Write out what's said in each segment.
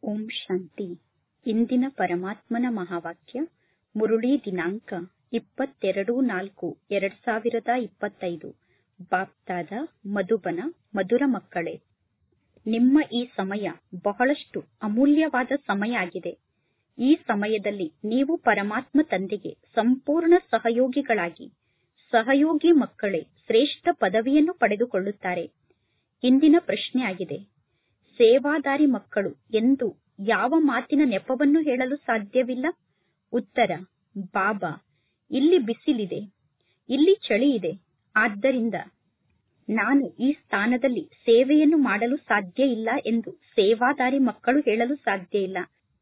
ಓಂ ಶಾಂತಿ. ಇಂದಿನ ಪರಮಾತ್ಮನ ಮಹಾವಾಕ್ಯ ಮುರುಳಿ ದಿನಾಂಕ 22/4/2025. ಬಾಪ್ತಾದ ಮಧುಬನ. ಮಧುರ ಮಕ್ಕಳೇ, ನಿಮ್ಮ ಈ ಸಮಯ ಬಹಳಷ್ಟು ಅಮೂಲ್ಯವಾದ ಸಮಯ ಆಗಿದೆ. ಈ ಸಮಯದಲ್ಲಿ ನೀವು ಪರಮಾತ್ಮ ತಂದೆಗೆ ಸಂಪೂರ್ಣ ಸಹಯೋಗಿಗಳಾಗಿ ಸಹಯೋಗಿ ಮಕ್ಕಳೇ ಶ್ರೇಷ್ಠ ಪದವಿಯನ್ನು ಪಡೆದುಕೊಳ್ಳುತ್ತಾರೆ. ಇಂದಿನ ಪ್ರಶ್ನೆ ಆಗಿದೆ, ಸೇವಾದಾರಿ ಮಕ್ಕಳು ಎಂದು ಯಾವ ಮಾತಿನ ನೆಪವನ್ನು ಹೇಳಲು ಸಾಧ್ಯವಿಲ್ಲ? ಉತ್ತರ: ಬಾಬಾ, ಇಲ್ಲಿ ಬಿಸಿಲಿದೆ, ಇಲ್ಲಿ ಚಳಿ ಇದೆ, ಆದ್ದರಿಂದ ನಾನು ಈ ಸ್ಥಾನದಲ್ಲಿ ಸೇವೆಯನ್ನು ಮಾಡಲು ಸಾಧ್ಯ ಇಲ್ಲ ಎಂದು ಸೇವಾದಾರಿ ಮಕ್ಕಳು ಹೇಳಲು ಸಾಧ್ಯ ಇಲ್ಲ.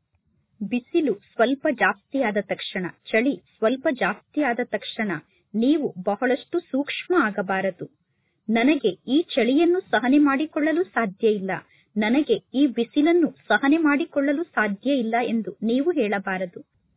ಬಿಸಿಲು ಸ್ವಲ್ಪ ಜಾಸ್ತಿ ಆದ ತಕ್ಷಣ, ಚಳಿ ಸ್ವಲ್ಪ ಜಾಸ್ತಿ ಆದ ತಕ್ಷಣ ನೀವು ಬಹಳಷ್ಟು ಸೂಕ್ಷ್ಮ ಆಗಬಾರದು. ನನಗೆ ಈ ಚಳಿಯನ್ನು ಸಹನೆ ಮಾಡಿಕೊಳ್ಳಲು ಸಾಧ್ಯ ಇಲ್ಲ, ನನಗೆ ಈ ಬಿಸಿಲನ್ನು ಸಹನೆ ಮಾಡಿಕೊಳ್ಳಲು ಸಾಧ್ಯ ಇಲ್ಲ ಎಂದು ನೀವು ಹೇಳಬಾರದು.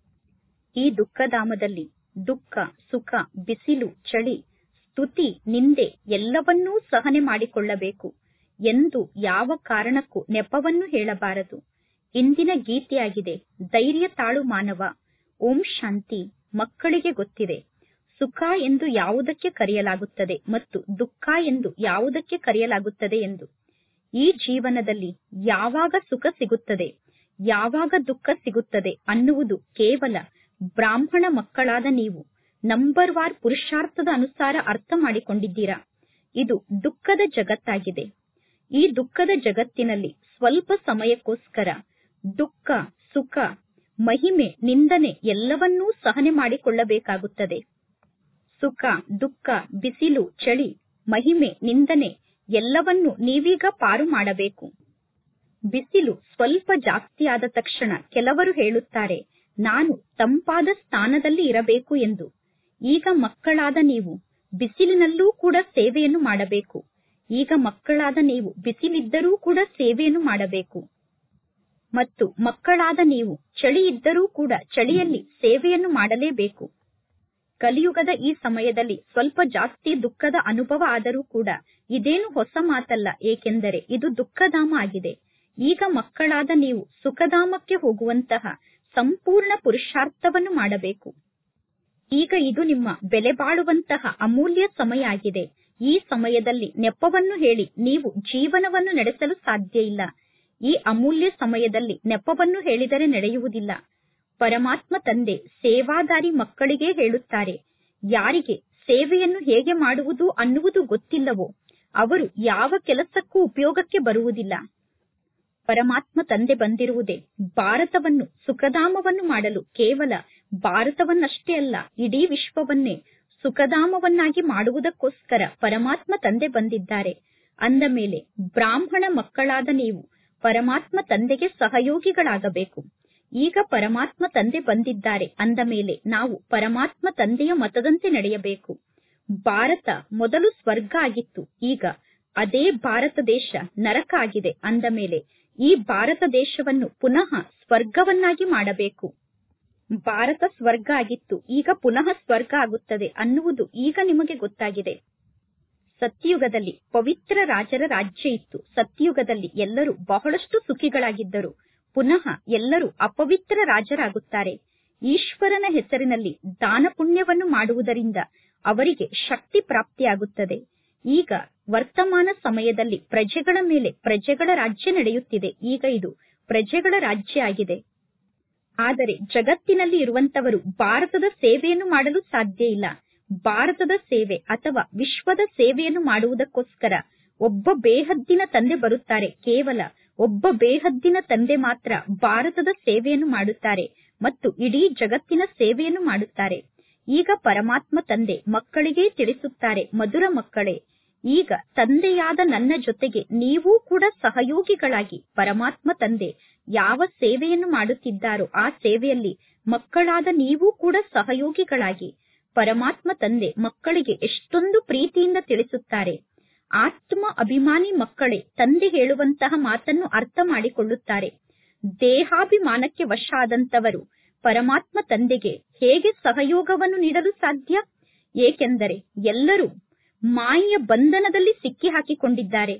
ಈ ದುಃಖಧಾಮದಲ್ಲಿ ದುಃಖ, ಸುಖ, ಬಿಸಿಲು, ಚಳಿ, ಸ್ತುತಿ, ನಿಂದೆ ಎಲ್ಲವನ್ನೂ ಸಹನೆ ಮಾಡಿಕೊಳ್ಳಬೇಕು ಎಂದು ಯಾವ ಕಾರಣಕ್ಕೂ ನೆಪವನ್ನು ಹೇಳಬಾರದು. ಇಂದಿನ ಗೀತೆಯಾಗಿದೆ, ಧೈರ್ಯ ತಾಳು ಮಾನವ. ಓಂ ಶಾಂತಿ. ಮಕ್ಕಳಿಗೆ ಗೊತ್ತಿದೆ, ಸುಖ ಎಂದು ಯಾವುದಕ್ಕೆ ಕರೆಯಲಾಗುತ್ತದೆ ಮತ್ತು ದುಃಖ ಎಂದು ಯಾವುದಕ್ಕೆ ಕರೆಯಲಾಗುತ್ತದೆ ಎಂದು. ಈ ಜೀವನದಲ್ಲಿ ಯಾವಾಗ ಸುಖ ಸಿಗುತ್ತದೆ, ಯಾವಾಗ ದುಃಖ ಸಿಗುತ್ತದೆ ಅನ್ನುವುದು ಕೇವಲ ಬ್ರಾಹ್ಮಣ ಮಕ್ಕಳಾದ ನೀವು ನಂಬರ್ ವಾರ್ ಪುರುಷಾರ್ಥದ ಅನುಸಾರ ಅರ್ಥ ಮಾಡಿಕೊಂಡಿದ್ದೀರಾ. ಇದು ದುಃಖದ ಜಗತ್ತಾಗಿದೆ. ಈ ದುಃಖದ ಜಗತ್ತಿನಲ್ಲಿ ಸ್ವಲ್ಪ ಸಮಯಕ್ಕೋಸ್ಕರ ದುಃಖ, ಸುಖ, ಮಹಿಮೆ, ನಿಂದನೆ ಎಲ್ಲವನ್ನೂ ಸಹನೆ ಮಾಡಿಕೊಳ್ಳಬೇಕಾಗುತ್ತದೆ. ಸುಖ, ದುಃಖ, ಬಿಸಿಲು, ಚಳಿ, ಮಹಿಮೆ, ನಿಂದನೆ ಎಲ್ಲವನ್ನು ನೀವೀಗ ಪಾರು ಮಾಡಬೇಕು. ಬಿಸಿಲು ಸ್ವಲ್ಪ ಜಾಸ್ತಿ ಆದ ತಕ್ಷಣ ಕೆಲವರು ಹೇಳುತ್ತಾರೆ, ನಾನು ತಂಪಾದ ಸ್ಥಾನದಲ್ಲಿ ಇರಬೇಕು ಎಂದು. ಈಗ ಮಕ್ಕಳಾದ ನೀವು ಬಿಸಿಲಿನಲ್ಲೂ ಕೂಡ ಸೇವೆಯನ್ನು ಮಾಡಬೇಕು. ಈಗ ಮಕ್ಕಳಾದ ನೀವು ಬಿಸಿಲಿದ್ದರೂ ಕೂಡ ಸೇವೆಯನ್ನು ಮಾಡಬೇಕು ಮತ್ತು ಮಕ್ಕಳಾದ ನೀವು ಚಳಿ ಇದ್ದರೂ ಕೂಡ ಚಳಿಯಲ್ಲಿ ಸೇವೆಯನ್ನು ಮಾಡಲೇಬೇಕು. ಕಲಿಯುಗದ ಈ ಸಮಯದಲ್ಲಿ ಸ್ವಲ್ಪ ಜಾಸ್ತಿ ದುಃಖದ ಅನುಭವ ಆದರೂ ಕೂಡ ಇದೇನು ಹೊಸ ಮಾತಲ್ಲ, ಏಕೆಂದರೆ ಇದು ದುಃಖಧಾಮ ಆಗಿದೆ. ಈಗ ಮಕ್ಕಳಾದ ನೀವು ಸುಖಧಾಮಕ್ಕೆ ಹೋಗುವಂತಹ ಸಂಪೂರ್ಣ ಪುರುಷಾರ್ಥವನ್ನು ಮಾಡಬೇಕು. ಈಗ ಇದು ನಿಮ್ಮ ಬೆಲೆ ಬಾಳುವಂತಹ ಅಮೂಲ್ಯ ಸಮಯ ಆಗಿದೆ. ಈ ಸಮಯದಲ್ಲಿ ನೆಪವನ್ನು ಹೇಳಿ ನೀವು ಜೀವನವನ್ನು ನಡೆಸಲು ಸಾಧ್ಯ ಇಲ್ಲ. ಈ ಅಮೂಲ್ಯ ಸಮಯದಲ್ಲಿ ನೆಪವನ್ನು ಹೇಳಿದರೆ ನಡೆಯುವುದಿಲ್ಲ. ಪರಮಾತ್ಮ ತಂದೆ ಸೇವಾದಾರಿ ಮಕ್ಕಳಿಗೆ ಹೇಳುತ್ತಾರೆ, ಯಾರಿಗೆ ಸೇವೆಯನ್ನು ಹೇಗೆ ಮಾಡುವುದು ಅನ್ನುವುದು ಗೊತ್ತಿಲ್ಲವೋ ಅವರು ಯಾವ ಕೆಲಸಕ್ಕೂ ಉಪಯೋಗಕ್ಕೆ ಬರುವುದಿಲ್ಲ. ಪರಮಾತ್ಮ ತಂದೆ ಬಂದಿರುವುದೇ ಭಾರತವನ್ನು ಸುಖಧಾಮವನ್ನು ಮಾಡಲು. ಕೇವಲ ಭಾರತವನ್ನಷ್ಟೇ ಅಲ್ಲ, ಇಡೀ ವಿಶ್ವವನ್ನೇ ಸುಖಧಾಮವನ್ನಾಗಿ ಮಾಡುವುದಕ್ಕೋಸ್ಕರ ಪರಮಾತ್ಮ ತಂದೆ ಬಂದಿದ್ದಾರೆ. ಅಂದ ಮೇಲೆ ಬ್ರಾಹ್ಮಣ ಮಕ್ಕಳಾದ ನೀವು ಪರಮಾತ್ಮ ತಂದೆಗೆ ಸಹಯೋಗಿಗಳಾಗಬೇಕು. ಈಗ ಪರಮಾತ್ಮ ತಂದೆ ಬಂದಿದ್ದಾರೆ ಅಂದ ಮೇಲೆ ನಾವು ಪರಮಾತ್ಮ ತಂದೆಯ ಮತದಂತೆ ನಡೆಯಬೇಕು. ಭಾರತ ಮೊದಲು ಸ್ವರ್ಗ ಆಗಿತ್ತು, ಈಗ ಅದೇ ಭಾರತ ದೇಶ ನರಕ ಆಗಿದೆ. ಅಂದ ಮೇಲೆ ಈ ಭಾರತ ದೇಶವನ್ನು ಪುನಃ ಸ್ವರ್ಗವನ್ನಾಗಿ ಮಾಡಬೇಕು. ಭಾರತ ಸ್ವರ್ಗ ಆಗಿತ್ತು, ಈಗ ಪುನಃ ಸ್ವರ್ಗ ಆಗುತ್ತದೆ ಅನ್ನುವುದು ಈಗ ನಿಮಗೆ ಗೊತ್ತಾಗಿದೆ. ಸತ್ಯಯುಗದಲ್ಲಿ ಪವಿತ್ರ ರಾಜರ ರಾಜ್ಯ ಇತ್ತು. ಸತ್ಯಯುಗದಲ್ಲಿ ಎಲ್ಲರೂ ಬಹಳಷ್ಟು ಸುಖಿಗಳಾಗಿದ್ದರು. ಪುನಃ ಎಲ್ಲರೂ ಅಪವಿತ್ರ ರಾಜರಾಗುತ್ತಾರೆ. ಈಶ್ವರನ ಹೆಸರಿನಲ್ಲಿ ದಾನ ಪುಣ್ಯವನ್ನು ಮಾಡುವುದರಿಂದ ಅವರಿಗೆ ಶಕ್ತಿ ಪ್ರಾಪ್ತಿಯಾಗುತ್ತದೆ. ಈಗ ವರ್ತಮಾನ ಸಮಯದಲ್ಲಿ ಪ್ರಜೆಗಳ ಮೇಲೆ ಪ್ರಜೆಗಳ ರಾಜ್ಯ ನಡೆಯುತ್ತಿದೆ. ಈಗ ಇದು ಪ್ರಜೆಗಳ ರಾಜ್ಯ ಆಗಿದೆ. ಆದರೆ ಜಗತ್ತಿನಲ್ಲಿ ಇರುವಂತವರು ಭಾರತದ ಸೇವೆಯನ್ನು ಮಾಡಲು ಸಾಧ್ಯ ಇಲ್ಲ. ಭಾರತದ ಸೇವೆ ಅಥವಾ ವಿಶ್ವದ ಸೇವೆಯನ್ನು ಮಾಡುವುದಕ್ಕೋಸ್ಕರ ಒಬ್ಬ ಬೇಹದ್ದಿನ ತಂದೆ ಬರುತ್ತಾರೆ. ಕೇವಲ ಒಬ್ಬ ಬೇಹದ್ದಿನ ತಂದೆ ಮಾತ್ರ ಭಾರತದ ಸೇವೆಯನ್ನು ಮಾಡುತ್ತಾರೆ ಮತ್ತು ಇಡೀ ಜಗತ್ತಿನ ಸೇವೆಯನ್ನು ಮಾಡುತ್ತಾರೆ. ಈಗ ಪರಮಾತ್ಮ ತಂದೆ ಮಕ್ಕಳಿಗೆ ತಿಳಿಸುತ್ತಾರೆ, ಮಧುರ ಮಕ್ಕಳೇ, ಈಗ ತಂದೆಯಾದ ನನ್ನ ಜೊತೆಗೆ ನೀವೂ ಕೂಡ ಸಹಯೋಗಿಗಳಾಗಿ ಪರಮಾತ್ಮ ತಂದೆ ಯಾವ ಸೇವೆಯನ್ನು ಮಾಡುತ್ತಿದ್ದಾರೋ ಆ ಸೇವೆಯಲ್ಲಿ ಮಕ್ಕಳಾದ ನೀವೂ ಕೂಡ ಸಹಯೋಗಿಗಳಾಗಿ. ಪರಮಾತ್ಮ ತಂದೆ ಮಕ್ಕಳಿಗೆ ಎಷ್ಟೊಂದು ಪ್ರೀತಿಯಿಂದ ತಿಳಿಸುತ್ತಾರೆ. ಆತ್ಮ ಅಭಿಮಾನಿ ಮಕ್ಕಳೇ ತಂದೆ ಹೇಳುವಂತಹ ಮಾತನ್ನು ಅರ್ಥ ಮಾಡಿಕೊಳ್ಳುತ್ತಾರೆ. ದೇಹಾಭಿಮಾನಕ್ಕೆ ವಶ ಆದಂತವರು ಪರಮಾತ್ಮ ತಂದೆಗೆ ಹೇಗೆ ಸಹಯೋಗವನ್ನು ನೀಡಲು ಸಾಧ್ಯ? ಏಕೆಂದರೆ ಎಲ್ಲರೂ ಮಾಯೆಯ ಬಂಧನದಲ್ಲಿ ಸಿಕ್ಕಿ ಹಾಕಿಕೊಂಡಿದ್ದಾರೆ.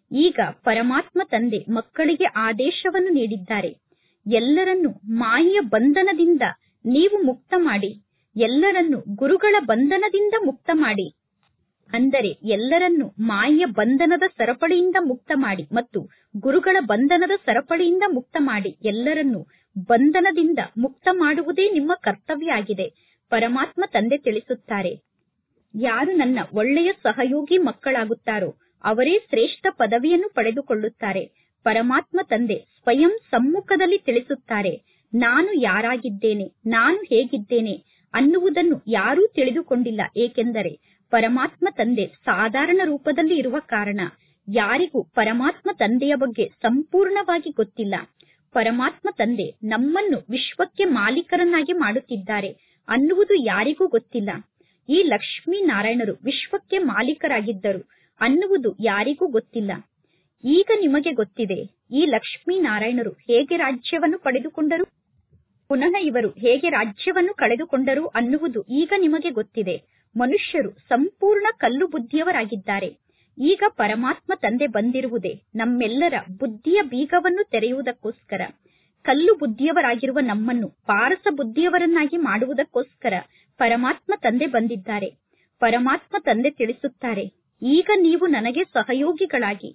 ಈಗ ಪರಮಾತ್ಮ ತಂದೆ ಮಕ್ಕಳಿಗೆ ಆದೇಶವನ್ನು ನೀಡಿದ್ದಾರೆ. ಎಲ್ಲರನ್ನು ಮಾಯೆಯ ಬಂಧನದಿಂದ ನೀವು ಮುಕ್ತ ಮಾಡಿ, ಎಲ್ಲರನ್ನು ಗುರುಗಳ ಬಂಧನದಿಂದ ಮುಕ್ತ ಮಾಡಿ. ಅಂದರೆ ಎಲ್ಲರನ್ನು ಮಾಯೆಯ ಬಂಧನದ ಸರಪಳಿಯಿಂದ ಮುಕ್ತ ಮಾಡಿ ಮತ್ತು ಗುರುಗಳ ಬಂಧನದ ಸರಪಳಿಯಿಂದ ಮುಕ್ತ ಮಾಡಿ. ಎಲ್ಲರನ್ನು ಬಂಧನದಿಂದ ಮುಕ್ತ ಮಾಡುವುದೇ ನಿಮ್ಮ ಕರ್ತವ್ಯ ಆಗಿದೆ. ಪರಮಾತ್ಮ ತಂದೆ ತಿಳಿಸುತ್ತಾರೆ, ಯಾರು ನನ್ನ ಒಳ್ಳೆಯ ಸಹಯೋಗಿ ಮಕ್ಕಳಾಗುತ್ತಾರೋ ಅವರೇ ಶ್ರೇಷ್ಠ ಪದವಿಯನ್ನು ಪಡೆದುಕೊಳ್ಳುತ್ತಾರೆ. ಪರಮಾತ್ಮ ತಂದೆ ಸ್ವಯಂ ಸಮ್ಮುಖದಲ್ಲಿ ತಿಳಿಸುತ್ತಾರೆ, ನಾನು ಯಾರಾಗಿದ್ದೇನೆ, ನಾನು ಹೇಗಿದ್ದೇನೆ ಅನ್ನುವುದನ್ನು ಯಾರೂ ತಿಳಿದುಕೊಂಡಿಲ್ಲ. ಏಕೆಂದರೆ ಪರಮಾತ್ಮ ತಂದೆ ಸಾಧಾರಣ ರೂಪದಲ್ಲಿ ಇರುವ ಕಾರಣ ಯಾರಿಗೂ ಪರಮಾತ್ಮ ತಂದೆಯ ಬಗ್ಗೆ ಸಂಪೂರ್ಣವಾಗಿ ಗೊತ್ತಿಲ್ಲ. ಪರಮಾತ್ಮ ತಂದೆ ನಮ್ಮನ್ನು ವಿಶ್ವಕ್ಕೆ ಮಾಲೀಕರನ್ನಾಗಿ ಮಾಡುತ್ತಿದ್ದಾರೆ ಅನ್ನುವುದು ಯಾರಿಗೂ ಗೊತ್ತಿಲ್ಲ. ಈ ಲಕ್ಷ್ಮೀನಾರಾಯಣರು ವಿಶ್ವಕ್ಕೆ ಮಾಲೀಕರಾಗಿದ್ದರು ಅನ್ನುವುದು ಯಾರಿಗೂ ಗೊತ್ತಿಲ್ಲ. ಈಗ ನಿಮಗೆ ಗೊತ್ತಿದೆ, ಈ ಲಕ್ಷ್ಮೀನಾರಾಯಣರು ಹೇಗೆ ರಾಜ್ಯವನ್ನು ಪಡೆದುಕೊಂಡರು, ಪುನಃ ಇವರು ಹೇಗೆ ರಾಜ್ಯವನ್ನು ಕಳೆದುಕೊಂಡರು ಅನ್ನುವುದು ಈಗ ನಿಮಗೆ ಗೊತ್ತಿದೆ. ಮನುಷ್ಯರು ಸಂಪೂರ್ಣ ಕಲ್ಲು ಬುದ್ಧಿಯವರಾಗಿದ್ದಾರೆ. ಈಗ ಪರಮಾತ್ಮ ತಂದೆ ಬಂದಿರುವುದೇ ನಮ್ಮೆಲ್ಲರ ಬುದ್ಧಿಯ ಬೀಗವನ್ನು ತೆರೆಯುವುದಕ್ಕೋಸ್ಕರ. ಕಲ್ಲು ಬುದ್ಧಿಯವರಾಗಿರುವ ನಮ್ಮನ್ನು ಪಾರಸ ಬುದ್ಧಿಯವರನ್ನಾಗಿ ಮಾಡುವುದಕ್ಕೋಸ್ಕರ ಪರಮಾತ್ಮ ತಂದೆ ಬಂದಿದ್ದಾರೆ. ಪರಮಾತ್ಮ ತಂದೆ ತಿಳಿಸುತ್ತಾರೆ, ಈಗ ನೀವು ನನಗೆ ಸಹಯೋಗಿಗಳಾಗಿ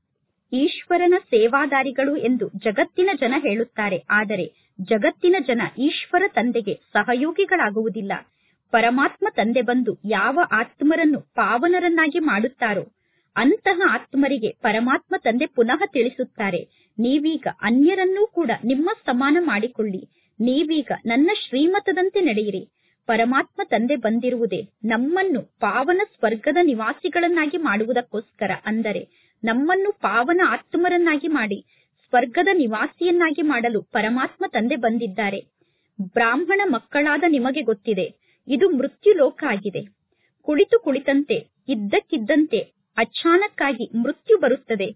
ಈಶ್ವರನ ಸೇವಾದಾರಿಗಳು ಎಂದು ಜಗತ್ತಿನ ಜನ ಹೇಳುತ್ತಾರೆ. ಆದರೆ ಜಗತ್ತಿನ ಜನ ಈಶ್ವರ ತಂದೆಗೆ ಸಹಯೋಗಿಗಳಾಗುವುದಿಲ್ಲ. ಪರಮಾತ್ಮ ತಂದೆ ಬಂದು ಯಾವ ಆತ್ಮರನ್ನು ಪಾವನರನ್ನಾಗಿ ಮಾಡುತ್ತಾರೋ ಅಂತಹ ಆತ್ಮರಿಗೆ ಪರಮಾತ್ಮ ತಂದೆ ಪುನಃ ತಿಳಿಸುತ್ತಾರೆ, ನೀವೀಗ ಅನ್ಯರನ್ನೂ ಕೂಡ ನಿಮ್ಮ ಸಮಾನ ಮಾಡಿಕೊಳ್ಳಿ, ನೀವೀಗ ನನ್ನ ಶ್ರೀಮತದಂತೆ ನಡೆಯಿರಿ. ಪರಮಾತ್ಮ ತಂದೆ ಬಂದಿರುವುದೇ ನಮ್ಮನ್ನು ಪಾವನ ಸ್ವರ್ಗದ ನಿವಾಸಿಗಳನ್ನಾಗಿ ಮಾಡುವುದಕ್ಕೋಸ್ಕರ. ಅಂದರೆ ನಮ್ಮನ್ನು ಪಾವನ ಆತ್ಮರನ್ನಾಗಿ ಮಾಡಿ ಸ್ವರ್ಗದ ನಿವಾಸಿಯನ್ನಾಗಿ ಮಾಡಲು ಪರಮಾತ್ಮ ತಂದೆ ಬಂದಿದ್ದಾರೆ. ಬ್ರಾಹ್ಮಣ ಮಕ್ಕಳಾದ ನಿಮಗೆ ಗೊತ್ತಿದೆ, ಇದು ಮೃತ್ಯು ಲೋಕ ಆಗಿದೆ. ಕುಳಿತು ಕುಳಿತಂತೆ ಇದ್ದಕ್ಕಿದ್ದಂತೆ ಅಚಾನಕ್ಕಾಗಿ ಮೃತ್ಯು ಬರುತ್ತದೆ.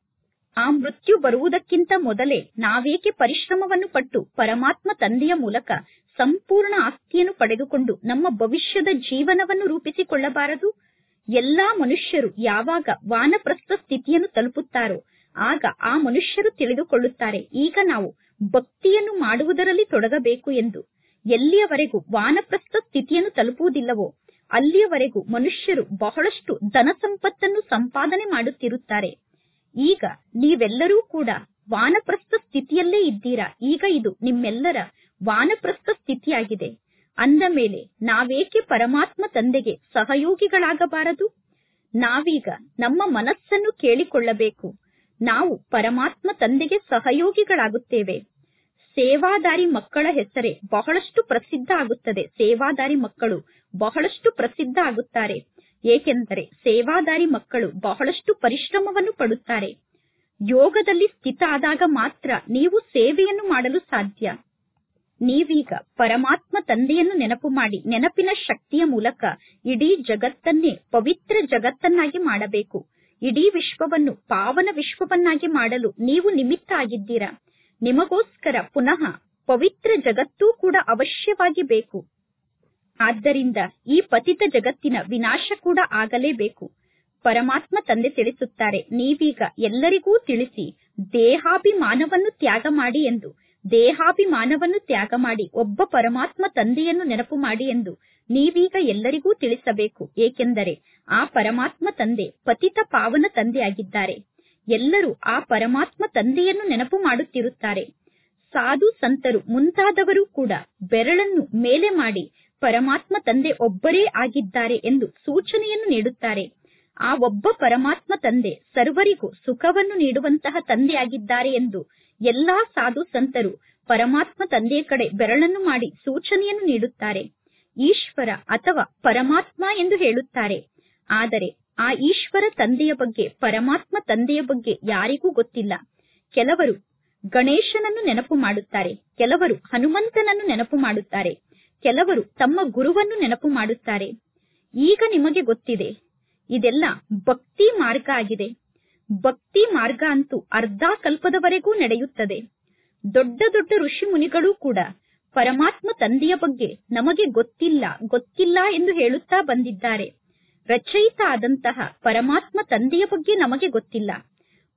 ಆ ಮೃತ್ಯು ಬರುವುದಕ್ಕಿಂತ ಮೊದಲೇ ನಾವೇಕೆ ಪರಿಶ್ರಮವನ್ನು ಪಟ್ಟು ಪರಮಾತ್ಮ ತಂದೆಯ ಮೂಲಕ ಸಂಪೂರ್ಣ ಆಸ್ತಿಯನ್ನು ಪಡೆದುಕೊಂಡು ನಮ್ಮ ಭವಿಷ್ಯದ ಜೀವನವನ್ನು ರೂಪಿಸಿಕೊಳ್ಳಬಾರದು? ಎಲ್ಲಾ ಮನುಷ್ಯರು ಯಾವಾಗ ವಾನಪ್ರಸ್ಥ ಸ್ಥಿತಿಯನ್ನು ತಲುಪುತ್ತಾರೋ ಆಗ ಆ ಮನುಷ್ಯರು ತಿಳಿದುಕೊಳ್ಳುತ್ತಾರೆ, ಈಗ ನಾವು ಭಕ್ತಿಯನ್ನು ಮಾಡುವುದರಲ್ಲಿ ತೊಡಗಬೇಕು ಎಂದು. ಎಲ್ಲಿಯವರೆಗೂ ವಾನಪ್ರಸ್ಥ ಸ್ಥಿತಿಯನ್ನು ತಲುಪುವುದಿಲ್ಲವೋ ಅಲ್ಲಿಯವರೆಗೂ ಮನುಷ್ಯರು ಬಹಳಷ್ಟು ಧನ ಸಂಪತ್ತನ್ನು ಸಂಪಾದನೆ ಮಾಡುತ್ತಿರುತ್ತಾರೆ. ಈಗ ನೀವೆಲ್ಲರೂ ಕೂಡ ವಾನಪ್ರಸ್ಥ ಸ್ಥಿತಿಯಲ್ಲೇ ಇದ್ದೀರಾ. ಈಗ ಇದು ನಿಮ್ಮೆಲ್ಲರ ವಾನಪ್ರಸ್ಥ ಸ್ಥಿತಿಯಾಗಿದೆ. ಅಂದ ಮೇಲೆ ನಾವೇಕೆ ಪರಮಾತ್ಮ ತಂದೆಗೆ ಸಹಯೋಗಿಗಳಾಗಬಾರದು? ನಾವೀಗ ನಮ್ಮ ಮನಸ್ಸನ್ನು ಕೇಳಿಕೊಳ್ಳಬೇಕು, ನಾವು ಪರಮಾತ್ಮ ತಂದೆಗೆ ಸಹಯೋಗಿಗಳಾಗುತ್ತೇವೆ. ಸೇವಾದಾರಿ ಮಕ್ಕಳ ಹೆಸರೇ ಬಹಳಷ್ಟು ಪ್ರಸಿದ್ಧ ಆಗುತ್ತದೆ. ಸೇವಾದಾರಿ ಮಕ್ಕಳು ಬಹಳಷ್ಟು ಪ್ರಸಿದ್ಧ ಆಗುತ್ತಾರೆ. ಏಕೆಂದರೆ ಸೇವಾದಾರಿ ಮಕ್ಕಳು ಬಹಳಷ್ಟು ಪರಿಶ್ರಮವನ್ನು ಪಡುತ್ತಾರೆ. ಯೋಗದಲ್ಲಿ ಸ್ಥಿತ ಆದಾಗ ಮಾತ್ರ ನೀವು ಸೇವೆಯನ್ನು ಮಾಡಲು ಸಾಧ್ಯ. ನೀವೀಗ ಪರಮಾತ್ಮ ತಂದೆಯನ್ನು ನೆನಪು ಮಾಡಿ ನೆನಪಿನ ಶಕ್ತಿಯ ಮೂಲಕ ಇಡೀ ಜಗತ್ತನ್ನೇ ಪವಿತ್ರ ಜಗತ್ತನ್ನಾಗಿ ಮಾಡಬೇಕು. ಇಡೀ ವಿಶ್ವವನ್ನು ಪಾವನ ವಿಶ್ವವನ್ನಾಗಿ ಮಾಡಲು ನೀವು ನಿಮಿತ್ತ ಆಗಿದ್ದೀರಾ. ನಿಮಗೋಸ್ಕರ ಪುನಃ ಪವಿತ್ರ ಜಗತ್ತೂ ಕೂಡ ಅವಶ್ಯವಾಗಿ ಬೇಕು. ಆದ್ದರಿಂದ ಈ ಪತಿತ ಜಗತ್ತಿನ ವಿನಾಶ ಕೂಡ ಆಗಲೇಬೇಕು. ಪರಮಾತ್ಮ ತಂದೆ ತಿಳಿಸುತ್ತಾರೆ, ನೀವೀಗ ಎಲ್ಲರಿಗೂ ತಿಳಿಸಿ ದೇಹಾಭಿಮಾನವನ್ನು ತ್ಯಾಗ ಮಾಡಿ ಎಂದು. ದೇಹಾಭಿಮಾನವನ್ನು ತ್ಯಾಗ ಮಾಡಿ ಒಬ್ಬ ಪರಮಾತ್ಮ ತಂದೆಯನ್ನು ನೆನಪು ಮಾಡಿ ಎಂದು ನೀವೀಗ ಎಲ್ಲರಿಗೂ ತಿಳಿಸಬೇಕು. ಏಕೆಂದರೆ ಆ ಪರಮಾತ್ಮ ತಂದೆ ಪತಿತ ಪಾವನ ತಂದೆಯಾಗಿದ್ದಾರೆ. ಎಲ್ಲರೂ ಆ ಪರಮಾತ್ಮ ತಂದೆಯನ್ನು ನೆನಪು ಮಾಡುತ್ತಿರುತ್ತಾರೆ. ಸಾಧು ಸಂತರು ಮುಂತಾದವರು ಕೂಡ ಬೆರಳನ್ನು ಮೇಲೆ ಮಾಡಿ ಪರಮಾತ್ಮ ತಂದೆ ಒಬ್ಬರೇ ಆಗಿದ್ದಾರೆ ಎಂದು ಸೂಚನೆಯನ್ನು ನೀಡುತ್ತಾರೆ. ಆ ಒಬ್ಬ ಪರಮಾತ್ಮ ತಂದೆ ಸರ್ವರಿಗೂ ಸುಖವನ್ನು ನೀಡುವಂತಹ ತಂದೆಯಾಗಿದ್ದಾರೆ ಎಂದು ಎಲ್ಲಾ ಸಾಧು ಸಂತರು ಪರಮಾತ್ಮ ತಂದೆಯ ಕಡೆ ಬೆರಳನ್ನು ಮಾಡಿ ಸೂಚನೆಯನ್ನು ನೀಡುತ್ತಾರೆ. ಈಶ್ವರ ಅಥವಾ ಪರಮಾತ್ಮ ಎಂದು ಹೇಳುತ್ತಾರೆ. ಆದರೆ ಆ ಈಶ್ವರ ತಂದೆಯ ಬಗ್ಗೆ, ಪರಮಾತ್ಮ ತಂದೆಯ ಬಗ್ಗೆ ಯಾರಿಗೂ ಗೊತ್ತಿಲ್ಲ. ಕೆಲವರು ಗಣೇಶನನ್ನು ನೆನಪು ಮಾಡುತ್ತಾರೆ, ಕೆಲವರು ಹನುಮಂತನನ್ನು ನೆನಪು ಮಾಡುತ್ತಾರೆ, ಕೆಲವರು ತಮ್ಮ ಗುರುವನ್ನು ನೆನಪು ಮಾಡುತ್ತಾರೆ. ಈಗ ನಿಮಗೆ ಗೊತ್ತಿದೆ, ಇದೆಲ್ಲ ಭಕ್ತಿ ಮಾರ್ಗ ಆಗಿದೆ. ಭಕ್ತಿ ಮಾರ್ಗ ಅಂತೂ ಅರ್ಧ ಕಲ್ಪದವರೆಗೂ ನಡೆಯುತ್ತದೆ. ದೊಡ್ಡ ದೊಡ್ಡ ಋಷಿ ಮುನಿಗಳು ಕೂಡ ಪರಮಾತ್ಮ ತಂದೆಯ ಬಗ್ಗೆ ನಮಗೆ ಗೊತ್ತಿಲ್ಲ ಗೊತ್ತಿಲ್ಲ ಎಂದು ಹೇಳುತ್ತಾ ಬಂದಿದ್ದಾರೆ. ರಚಯಿತ ಆದಂತಹ ಪರಮಾತ್ಮ ತಂದೆಯ ಬಗ್ಗೆ ನಮಗೆ ಗೊತ್ತಿಲ್ಲ.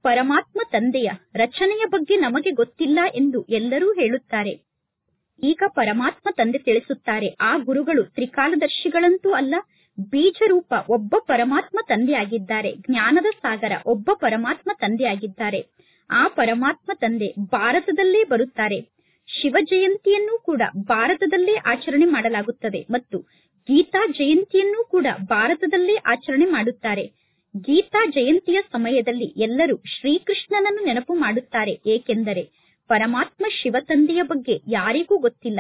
ಪರಮಾತ್ಮ ತಂದೆಯ ರಚನೆಯ ಬಗ್ಗೆ ನಮಗೆ ಗೊತ್ತಿಲ್ಲ ಎಂದು ಎಲ್ಲರೂ ಹೇಳುತ್ತಾರೆ. ಈಗ ಪರಮಾತ್ಮ ತಂದೆ ತಿಳಿಸುತ್ತಾರೆ, ಆ ಗುರುಗಳು ತ್ರಿಕಾಲದರ್ಶಿಗಳಂತೂ ಅಲ್ಲ, ಬೀಜರೂಪ ಒಬ್ಬ ಪರಮಾತ್ಮ ತಂದೆಯಾಗಿದ್ದಾರೆ. ಜ್ಞಾನದ ಸಾಗರ ಒಬ್ಬ ಪರಮಾತ್ಮ ತಂದೆಯಾಗಿದ್ದಾರೆ. ಆ ಪರಮಾತ್ಮ ತಂದೆ ಭಾರತದಲ್ಲೇ ಬರುತ್ತಾರೆ. ಶಿವ ಜಯಂತಿಯನ್ನು ಕೂಡ ಭಾರತದಲ್ಲೇ ಆಚರಣೆ ಮಾಡಲಾಗುತ್ತದೆ ಮತ್ತು ಗೀತಾ ಜಯಂತಿಯನ್ನು ಕೂಡ ಭಾರತದಲ್ಲೇ ಆಚರಣೆ ಮಾಡುತ್ತಾರೆ. ಗೀತಾ ಜಯಂತಿಯ ಸಮಯದಲ್ಲಿ ಎಲ್ಲರೂ ಶ್ರೀಕೃಷ್ಣನನ್ನು ನೆನಪು ಮಾಡುತ್ತಾರೆ, ಏಕೆಂದರೆ ಪರಮಾತ್ಮ ಶಿವ ತಂದೆಯ ಬಗ್ಗೆ ಯಾರಿಗೂ ಗೊತ್ತಿಲ್ಲ.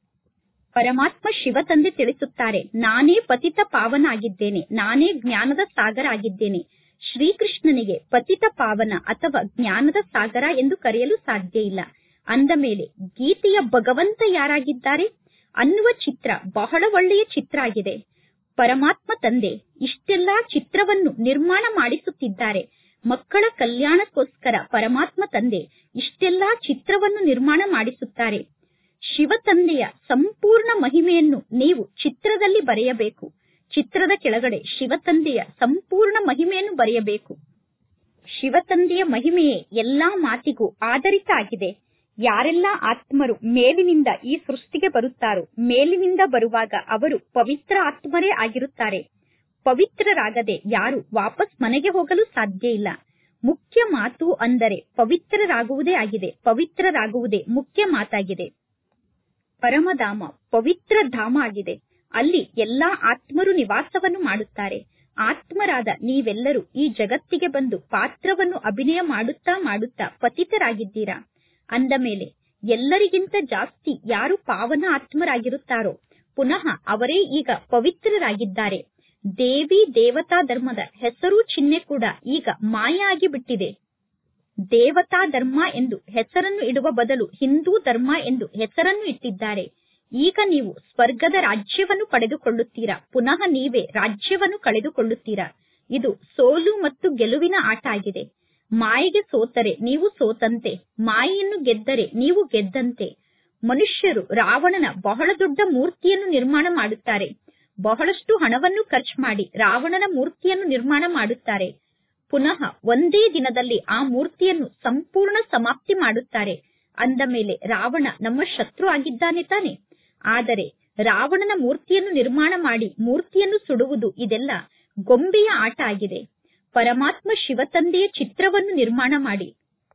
ಪರಮಾತ್ಮ ಶಿವ ತಂದೆ ತಿಳಿಸುತ್ತಾರೆ, ನಾನೇ ಪತಿತ ಪಾವನ ಆಗಿದ್ದೇನೆ, ನಾನೇ ಜ್ಞಾನದ ಸಾಗರ ಆಗಿದ್ದೇನೆ. ಶ್ರೀಕೃಷ್ಣನಿಗೆ ಪತಿತ ಪಾವನ ಅಥವಾ ಜ್ಞಾನದ ಸಾಗರ ಎಂದು ಕರೆಯಲು ಸಾಧ್ಯ ಇಲ್ಲ. ಅಂದ ಮೇಲೆ ಗೀತೆಯ ಭಗವಂತ ಯಾರಾಗಿದ್ದಾರೆ ಅನ್ನುವ ಚಿತ್ರ ಬಹಳ ಒಳ್ಳೆಯ ಚಿತ್ರ ಆಗಿದೆ. ಪರಮಾತ್ಮ ತಂದೆ ಇಷ್ಟೆಲ್ಲಾ ಚಿತ್ರವನ್ನು ನಿರ್ಮಾಣ ಮಾಡಿಸುತ್ತಿದ್ದಾರೆ. ಮಕ್ಕಳ ಕಲ್ಯಾಣಕ್ಕೋಸ್ಕರ ಪರಮಾತ್ಮ ತಂದೆ ಇಷ್ಟೆಲ್ಲಾ ಚಿತ್ರವನ್ನು ನಿರ್ಮಾಣ ಮಾಡಿಸುತ್ತಾರೆ. ಶಿವ ತಂದೆಯ ಸಂಪೂರ್ಣ ಮಹಿಮೆಯನ್ನು ನೀವು ಚಿತ್ರದಲ್ಲಿ ಬರೆಯಬೇಕು. ಚಿತ್ರದ ಕೆಳಗಡೆ ಶಿವ ತಂದೆಯ ಸಂಪೂರ್ಣ ಮಹಿಮೆಯನ್ನು ಬರೆಯಬೇಕು. ಶಿವ ತಂದೆಯ ಮಹಿಮೆಯೇ ಎಲ್ಲಾ ಮಾತಿಗೂ ಆಧಾರಿತ ಆಗಿದೆ. ಯಾರೆಲ್ಲ ಆತ್ಮರು ಮೇಲಿನಿಂದ ಈ ಸೃಷ್ಟಿಗೆ ಬರುತ್ತಾರೋ, ಮೇಲಿನಿಂದ ಬರುವಾಗ ಅವರು ಪವಿತ್ರ ಆತ್ಮರೇ ಆಗಿರುತ್ತಾರೆ. ಪವಿತ್ರರಾಗದೆ ಯಾರು ವಾಪಸ್ ಮನೆಗೆ ಹೋಗಲು ಸಾಧ್ಯ ಇಲ್ಲ. ಮುಖ್ಯ ಮಾತು ಅಂದರೆ ಪವಿತ್ರರಾಗುವುದೇ ಆಗಿದೆ. ಪವಿತ್ರರಾಗುವುದೇ ಮುಖ್ಯ ಮಾತಾಗಿದೆ. ಪರಮಧಾಮ ಪವಿತ್ರ ಧಾಮ ಆಗಿದೆ. ಅಲ್ಲಿ ಎಲ್ಲಾ ಆತ್ಮರು ನಿವಾಸವನ್ನು ಮಾಡುತ್ತಾರೆ. ಆತ್ಮರಾದ ನೀವೆಲ್ಲರೂ ಈ ಜಗತ್ತಿಗೆ ಬಂದು ಪಾತ್ರವನ್ನು ಅಭಿನಯ ಮಾಡುತ್ತಾ ಮಾಡುತ್ತಾ ಪತಿತರಾಗಿದ್ದೀರಾ. ಅಂದ ಮೇಲೆ ಎಲ್ಲರಿಗಿಂತ ಜಾಸ್ತಿ ಯಾರು ಪಾವನ ಆತ್ಮರಾಗಿರುತ್ತಾರೋ ಪುನಃ ಅವರೇ ಈಗ ಪವಿತ್ರರಾಗಿದ್ದಾರೆ. ದೇವಿ ದೇವತಾ ಧರ್ಮದ ಹೆಸರು ಚಿಹ್ನೆ ಕೂಡ ಈಗ ಮಾಯ ಆಗಿಬಿಟ್ಟಿದೆ. ದೇವತಾ ಧರ್ಮ ಎಂದು ಹೆಸರನ್ನು ಇಡುವ ಬದಲು ಹಿಂದೂ ಧರ್ಮ ಎಂದು ಹೆಸರನ್ನು ಇಟ್ಟಿದ್ದಾರೆ. ಈಗ ನೀವು ಸ್ವರ್ಗದ ರಾಜ್ಯವನ್ನು ಪಡೆದುಕೊಳ್ಳುತ್ತೀರಾ, ಪುನಃ ನೀವೇ ರಾಜ್ಯವನ್ನು ಕಳೆದುಕೊಳ್ಳುತ್ತೀರಾ. ಇದು ಸೋಲು ಮತ್ತು ಗೆಲುವಿನ ಆಟ ಆಗಿದೆ. ಮಾಯೆಗೆ ಸೋತರೆ ನೀವು ಸೋತಂತೆ, ಮಾಯೆಯನ್ನು ಗೆದ್ದರೆ ನೀವು ಗೆದ್ದಂತೆ. ಮನುಷ್ಯರು ರಾವಣನ ಬಹಳ ದೊಡ್ಡ ಮೂರ್ತಿಯನ್ನು ನಿರ್ಮಾಣ ಮಾಡುತ್ತಾರೆ. ಬಹಳಷ್ಟು ಹಣವನ್ನು ಖರ್ಚು ಮಾಡಿ ರಾವಣನ ಮೂರ್ತಿಯನ್ನು ನಿರ್ಮಾಣ ಮಾಡುತ್ತಾರೆ. ಪುನಃ ಒಂದೇ ದಿನದಲ್ಲಿ ಆ ಮೂರ್ತಿಯನ್ನು ಸಂಪೂರ್ಣ ಸಮಾಪ್ತಿ ಮಾಡುತ್ತಾರೆ. ಅಂದ ಮೇಲೆ ರಾವಣ ನಮ್ಮ ಶತ್ರು ಆಗಿದ್ದಾನೆ ತಾನೆ. ಆದರೆ ರಾವಣನ ಮೂರ್ತಿಯನ್ನು ನಿರ್ಮಾಣ ಮಾಡಿ ಮೂರ್ತಿಯನ್ನು ಸುಡುವುದು ಇದೆಲ್ಲ ಗೊಂಬೆಯ ಆಟ ಆಗಿದೆ. ಪರಮಾತ್ಮ ಶಿವ ತಂದೆಯ ಚಿತ್ರವನ್ನು ನಿರ್ಮಾಣ ಮಾಡಿ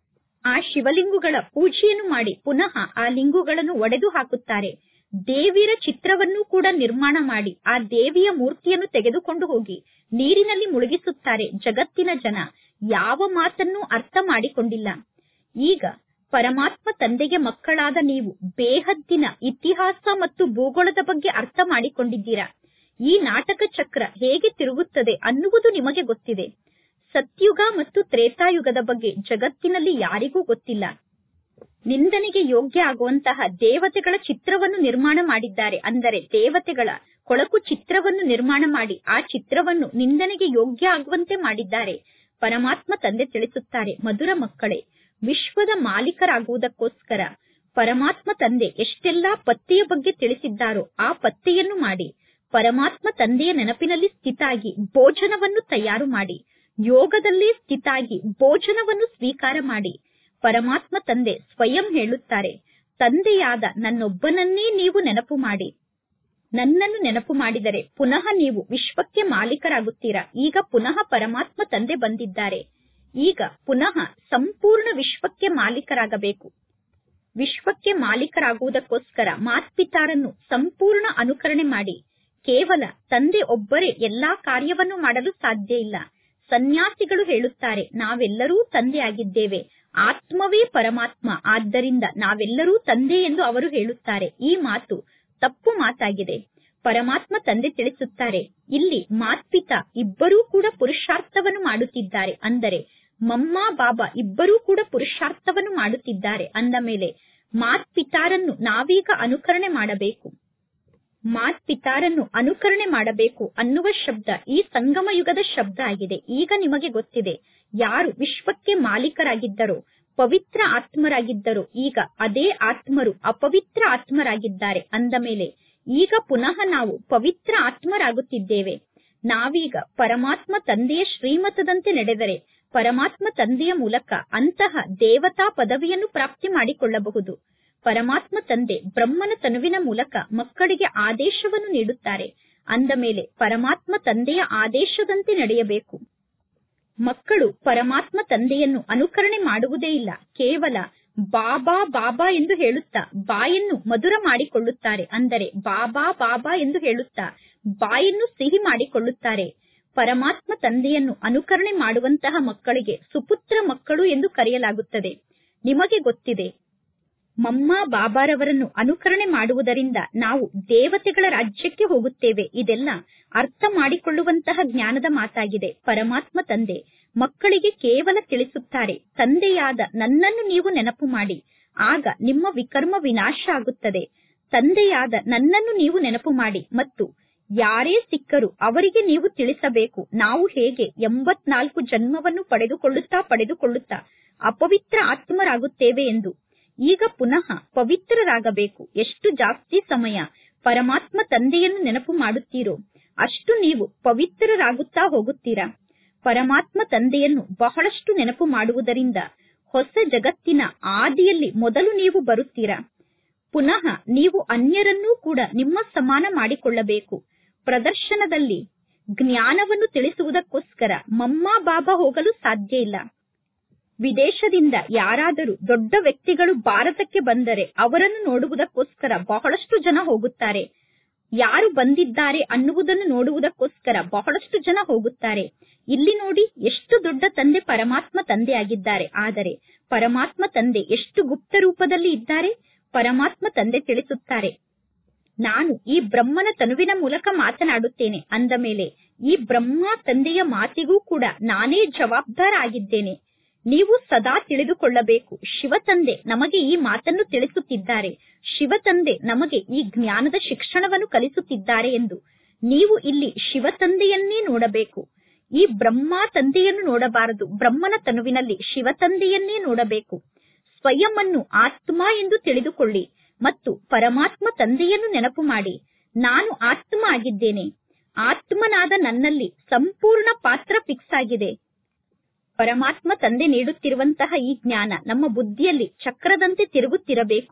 ಆ ಶಿವಲಿಂಗುಗಳ ಪೂಜೆಯನ್ನು ಮಾಡಿ ಪುನಃ ಆ ಲಿಂಗುಗಳನ್ನು ಒಡೆದು ಹಾಕುತ್ತಾರೆ. ದೇವಿಯರ ಚಿತ್ರವನ್ನು ಕೂಡ ನಿರ್ಮಾಣ ಮಾಡಿ ಆ ದೇವಿಯ ಮೂರ್ತಿಯನ್ನು ತೆಗೆದುಕೊಂಡು ಹೋಗಿ ನೀರಿನಲ್ಲಿ ಮುಳುಗಿಸುತ್ತಾರೆ. ಜಗತ್ತಿನ ಜನ ಯಾವ ಮಾತನ್ನು ಅರ್ಥ ಮಾಡಿಕೊಂಡಿಲ್ಲ. ಈಗ ಪರಮಾತ್ಮ ತಂದೆಗೆ ಮಕ್ಕಳಾದ ನೀವು ಬೇಹದ್ದಿನ ಇತಿಹಾಸ ಮತ್ತು ಭೂಗೋಳದ ಬಗ್ಗೆ ಅರ್ಥ ಮಾಡಿಕೊಂಡಿದ್ದೀರಾ. ಈ ನಾಟಕ ಚಕ್ರ ಹೇಗೆ ತಿರುಗುತ್ತದೆ ಅನ್ನುವುದು ನಿಮಗೆ ಗೊತ್ತಿದೆ. ಸತ್ಯುಗ ಮತ್ತು ತ್ರೇತಾಯುಗದ ಬಗ್ಗೆ ಜಗತ್ತಿನಲ್ಲಿ ಯಾರಿಗೂ ಗೊತ್ತಿಲ್ಲ. ನಿಂದನೆಗೆ ಯೋಗ್ಯ ಆಗುವಂತಹ ದೇವತೆಗಳ ಚಿತ್ರವನ್ನು ನಿರ್ಮಾಣ ಮಾಡಿದ್ದಾರೆ. ಅಂದರೆ ದೇವತೆಗಳ ಕೊಳಕು ಚಿತ್ರವನ್ನು ನಿರ್ಮಾಣ ಮಾಡಿ ಆ ಚಿತ್ರವನ್ನು ನಿಂದನೆಗೆ ಯೋಗ್ಯ ಆಗುವಂತೆ ಮಾಡಿದ್ದಾರೆ. ಪರಮಾತ್ಮ ತಂದೆ ತಿಳಿಸುತ್ತಾರೆ, ಮಧುರ ಮಕ್ಕಳೇ, ವಿಶ್ವದ ಮಾಲೀಕರಾಗುವುದಕ್ಕೋಸ್ಕರ ಪರಮಾತ್ಮ ತಂದೆ ಎಷ್ಟೆಲ್ಲಾ ಪತ್ತೆಯ ಬಗ್ಗೆ ತಿಳಿಸಿದ್ದಾರೋ ಆ ಪತ್ತೆಯನ್ನು ಮಾಡಿ ಪರಮಾತ್ಮ ತಂದೆಯ ನೆನಪಿನಲ್ಲಿ ಸ್ಥಿತಾಗಿ ಭೋಜನವನ್ನು ತಯಾರು ಮಾಡಿ, ಯೋಗದಲ್ಲಿ ಸ್ಥಿತಾಗಿ ಭೋಜನವನ್ನು ಸ್ವೀಕಾರ ಮಾಡಿ. ಪರಮಾತ್ಮ ತಂದೆ ಸ್ವಯಂ ಹೇಳುತ್ತಾರೆ, ತಂದೆಯಾದ ನನ್ನೊಬ್ಬನನ್ನೇ ನೀವು ನೆನಪು ಮಾಡಿ. ನನ್ನನ್ನು ನೆನಪು ಮಾಡಿದರೆ ಪುನಃ ನೀವು ವಿಶ್ವಕ್ಕೆ ಮಾಲೀಕರಾಗುತ್ತೀರಾ. ಈಗ ಪುನಃ ಪರಮಾತ್ಮ ತಂದೆ ಬಂದಿದ್ದಾರೆ. ಈಗ ಪುನಃ ಸಂಪೂರ್ಣ ವಿಶ್ವಕ್ಕೆ ಮಾಲೀಕರಾಗಬೇಕು. ವಿಶ್ವಕ್ಕೆ ಮಾಲೀಕರಾಗುವುದಕ್ಕೋಸ್ಕರ ಮಾತ್ಪಿತಾರನ್ನು ಸಂಪೂರ್ಣ ಅನುಕರಣೆ ಮಾಡಿ. ಕೇವಲ ತಂದೆ ಒಬ್ಬರೇ ಎಲ್ಲಾ ಕಾರ್ಯವನ್ನು ಮಾಡಲು ಸಾಧ್ಯ ಇಲ್ಲ. ಸನ್ಯಾಸಿಗಳು ಹೇಳುತ್ತಾರೆ, ನಾವೆಲ್ಲರೂ ತಂದೆ ಆಗಿದ್ದೇವೆ, ಆತ್ಮವೇ ಪರಮಾತ್ಮ, ಆದ್ದರಿಂದ ನಾವೆಲ್ಲರೂ ತಂದೆ ಎಂದು ಅವರು ಹೇಳುತ್ತಾರೆ. ಈ ಮಾತು ತಪ್ಪು ಮಾತಾಗಿದೆ. ಪರಮಾತ್ಮ ತಂದೆ ತಿಳಿಸುತ್ತಾರೆ, ಇಲ್ಲಿ ಮಾತ್ಪಿತಾ ಇಬ್ಬರೂ ಕೂಡ ಪುರುಷಾರ್ಥವನ್ನು ಮಾಡುತ್ತಿದ್ದಾರೆ. ಅಂದರೆ ಮಮ್ಮ ಬಾಬಾ ಇಬ್ಬರೂ ಕೂಡ ಪುರುಷಾರ್ಥವನ್ನು ಮಾಡುತ್ತಿದ್ದಾರೆ. ಅಂದ ಮೇಲೆ ಮಾತ್ಪಿತಾರನ್ನು ನಾವೀಗ ಅನುಕರಣೆ ಮಾಡಬೇಕು. ಮಾತ್ಪಿತಾರನ್ನು ಅನುಕರಣೆ ಮಾಡಬೇಕು ಅನ್ನುವ ಶಬ್ದ ಈ ಸಂಗಮ ಯುಗದ ಶಬ್ದ ಆಗಿದೆ. ಈಗ ನಿಮಗೆ ಗೊತ್ತಿದೆ, ಯಾರು ವಿಶ್ವಕ್ಕೆ ಮಾಲೀಕರಾಗಿದ್ದರೋ, ಪವಿತ್ರ ಆತ್ಮರಾಗಿದ್ದರೋ, ಈಗ ಅದೇ ಆತ್ಮರು ಅಪವಿತ್ರ ಆತ್ಮರಾಗಿದ್ದಾರೆ. ಅಂದ ಮೇಲೆ ಈಗ ಪುನಃ ನಾವು ಪವಿತ್ರ ಆತ್ಮರಾಗುತ್ತಿದ್ದೇವೆ. ನಾವೀಗ ಪರಮಾತ್ಮ ತಂದೆಯ ಶ್ರೀಮತದಂತೆ ನಡೆದರೆ ಪರಮಾತ್ಮ ತಂದೆಯ ಮೂಲಕ ಅಂತಹ ದೇವತಾ ಪದವಿಯನ್ನು ಪ್ರಾಪ್ತಿ ಮಾಡಿಕೊಳ್ಳಬಹುದು. ಪರಮಾತ್ಮ ತಂದೆ ಬ್ರಹ್ಮನ ತನುವಿನ ಮೂಲಕ ಮಕ್ಕಳಿಗೆ ಆದೇಶವನ್ನು ನೀಡುತ್ತಾರೆ. ಅಂದ ಮೇಲೆ ಪರಮಾತ್ಮ ತಂದೆಯ ಆದೇಶದಂತೆ ನಡೆಯಬೇಕು. ಮಕ್ಕಳು ಪರಮಾತ್ಮ ತಂದೆಯನ್ನು ಅನುಕರಣೆ ಮಾಡುವುದೇ ಇಲ್ಲ. ಕೇವಲ ಬಾಬಾ ಬಾಬಾ ಎಂದು ಹೇಳುತ್ತಾ ಬಾಯನ್ನು ಮಧುರ ಮಾಡಿಕೊಳ್ಳುತ್ತಾರೆ. ಅಂದರೆ ಬಾಬಾ ಬಾಬಾ ಎಂದು ಹೇಳುತ್ತಾ ಬಾಯನ್ನು ಸಿಹಿ ಮಾಡಿಕೊಳ್ಳುತ್ತಾರೆ. ಪರಮಾತ್ಮ ತಂದೆಯನ್ನು ಅನುಕರಣೆ ಮಾಡುವಂತಹ ಮಕ್ಕಳಿಗೆ ಸುಪುತ್ರ ಮಕ್ಕಳು ಎಂದು ಕರೆಯಲಾಗುತ್ತದೆ. ನಿಮಗೆ ಗೊತ್ತಿದೆ, ಮಮ್ಮ ಬಾಬಾರವರನ್ನು ಅನುಕರಣೆ ಮಾಡುವುದರಿಂದ ನಾವು ದೇವತೆಗಳ ರಾಜ್ಯಕ್ಕೆ ಹೋಗುತ್ತೇವೆ. ಇದೆಲ್ಲ ಅರ್ಥ ಮಾಡಿಕೊಳ್ಳುವಂತಹ ಜ್ಞಾನದ ಮಾತಾಗಿದೆ. ಪರಮಾತ್ಮ ತಂದೆ ಮಕ್ಕಳಿಗೆ ಕೇವಲ ತಿಳಿಸುತ್ತಾರೆ, ತಂದೆಯಾದ ನನ್ನನ್ನು ನೀವು ನೆನಪು ಮಾಡಿ, ಆಗ ನಿಮ್ಮ ವಿಕರ್ಮ ವಿನಾಶ ಆಗುತ್ತದೆ. ತಂದೆಯಾದ ನನ್ನನ್ನು ನೀವು ನೆನಪು ಮಾಡಿ ಮತ್ತು ಯಾರೇ ಸಿಕ್ಕರು ಅವರಿಗೆ ನೀವು ತಿಳಿಸಬೇಕು, ನಾವು ಹೇಗೆ 84 ಜನ್ಮವನ್ನು ಪಡೆದುಕೊಳ್ಳುತ್ತಾ ಅಪವಿತ್ರ ಆತ್ಮರಾಗುತ್ತೇವೆ ಎಂದು. ಈಗ ಪುನಃ ಪವಿತ್ರರಾಗಬೇಕು. ಎಷ್ಟು ಜಾಸ್ತಿ ಸಮಯ ಪರಮಾತ್ಮ ತಂದೆಯನ್ನು ನೆನಪು ಮಾಡುತ್ತೀರೋ ಅಷ್ಟು ನೀವು ಪವಿತ್ರರಾಗುತ್ತಾ ಹೋಗುತ್ತೀರಾ. ಪರಮಾತ್ಮ ತಂದೆಯನ್ನು ಬಹಳಷ್ಟು ನೆನಪು ಮಾಡುವುದರಿಂದ ಹೊಸ ಜಗತ್ತಿನ ಆದಿಯಲ್ಲಿ ಮೊದಲು ನೀವು ಬರುತ್ತೀರಾ. ಪುನಃ ನೀವು ಅನ್ಯರನ್ನೂ ಕೂಡ ನಿಮ್ಮ ಸಮಾನ ಮಾಡಿಕೊಳ್ಳಬೇಕು. ಪ್ರದರ್ಶನದಲ್ಲಿ ಜ್ಞಾನವನ್ನು ತಿಳಿಸುವುದಕ್ಕೋಸ್ಕರ ಮಮ್ಮ ಬಾಬಾ ಹೋಗಲು ಸಾಧ್ಯ ಇಲ್ಲ. ವಿದೇಶದಿಂದ ಯಾರಾದರೂ ದೊಡ್ಡ ವ್ಯಕ್ತಿಗಳು ಭಾರತಕ್ಕೆ ಬಂದರೆ ಅವರನ್ನು ನೋಡುವುದಕ್ಕೋಸ್ಕರ ಬಹಳಷ್ಟು ಜನ ಹೋಗುತ್ತಾರೆ. ಯಾರು ಬಂದಿದ್ದಾರೆ ಅನ್ನುವುದನ್ನು ನೋಡುವುದಕ್ಕೋಸ್ಕರ ಬಹಳಷ್ಟು ಜನ ಹೋಗುತ್ತಾರೆ. ಇಲ್ಲಿ ನೋಡಿ, ಎಷ್ಟು ದೊಡ್ಡ ತಂದೆ ಪರಮಾತ್ಮ ತಂದೆ ಆಗಿದ್ದಾರೆ. ಆದರೆ ಪರಮಾತ್ಮ ತಂದೆ ಎಷ್ಟು ಗುಪ್ತ ರೂಪದಲ್ಲಿ ಇದ್ದಾರೆ. ಪರಮಾತ್ಮ ತಂದೆ ತಿಳಿಸುತ್ತಾರೆ, ನಾನು ಈ ಬ್ರಹ್ಮನ ತನುವಿನ ಮೂಲಕ ಮಾತನಾಡುತ್ತೇನೆ. ಅಂದ ಮೇಲೆ ಈ ಬ್ರಹ್ಮ ತಂದೆಯ ಮಾತಿಗೂ ಕೂಡ ನಾನೇ ಜವಾಬ್ದಾರ ಆಗಿದ್ದೇನೆ. ನೀವು ಸದಾ ತಿಳಿದುಕೊಳ್ಳಬೇಕು, ಶಿವತಂದೆ ನಮಗೆ ಈ ಮಾತನ್ನು ತಿಳಿಸುತ್ತಿದ್ದಾರೆ, ಶಿವತಂದೆ ನಮಗೆ ಈ ಜ್ಞಾನದ ಶಿಕ್ಷಣವನ್ನು ಕಲಿಸುತ್ತಿದ್ದಾರೆ ಎಂದು. ನೀವು ಇಲ್ಲಿ ಶಿವತಂದೆಯನ್ನೇ ನೋಡಬೇಕು. ಈ ಬ್ರಹ್ಮ ತಂದೆಯನ್ನು ನೋಡಬಾರದು. ಬ್ರಹ್ಮನ ತನುವಿನಲ್ಲಿ ಶಿವತಂದೆಯನ್ನೇ ನೋಡಬೇಕು. ಸ್ವಯಂ ಅನ್ನು ಆತ್ಮ ಎಂದು ತಿಳಿದುಕೊಳ್ಳಿ ಮತ್ತು ಪರಮಾತ್ಮ ತಂದೆಯನ್ನು ನೆನಪು ಮಾಡಿ, ನಾನು ಆತ್ಮ ಆಗಿದ್ದೇನೆ. ಆತ್ಮನಾದ ನನ್ನಲ್ಲಿ ಸಂಪೂರ್ಣ ಪಾತ್ರ ಫಿಕ್ಸ್ ಆಗಿದೆ. ಪರಮಾತ್ಮ ತಂದೆ ನೀಡುತ್ತಿರುವಂತಹ ಈ ಜ್ಞಾನ ನಮ್ಮ ಬುದ್ಧಿಯಲ್ಲಿ ಚಕ್ರದಂತೆ ತಿರುಗುತ್ತಿರಬೇಕು.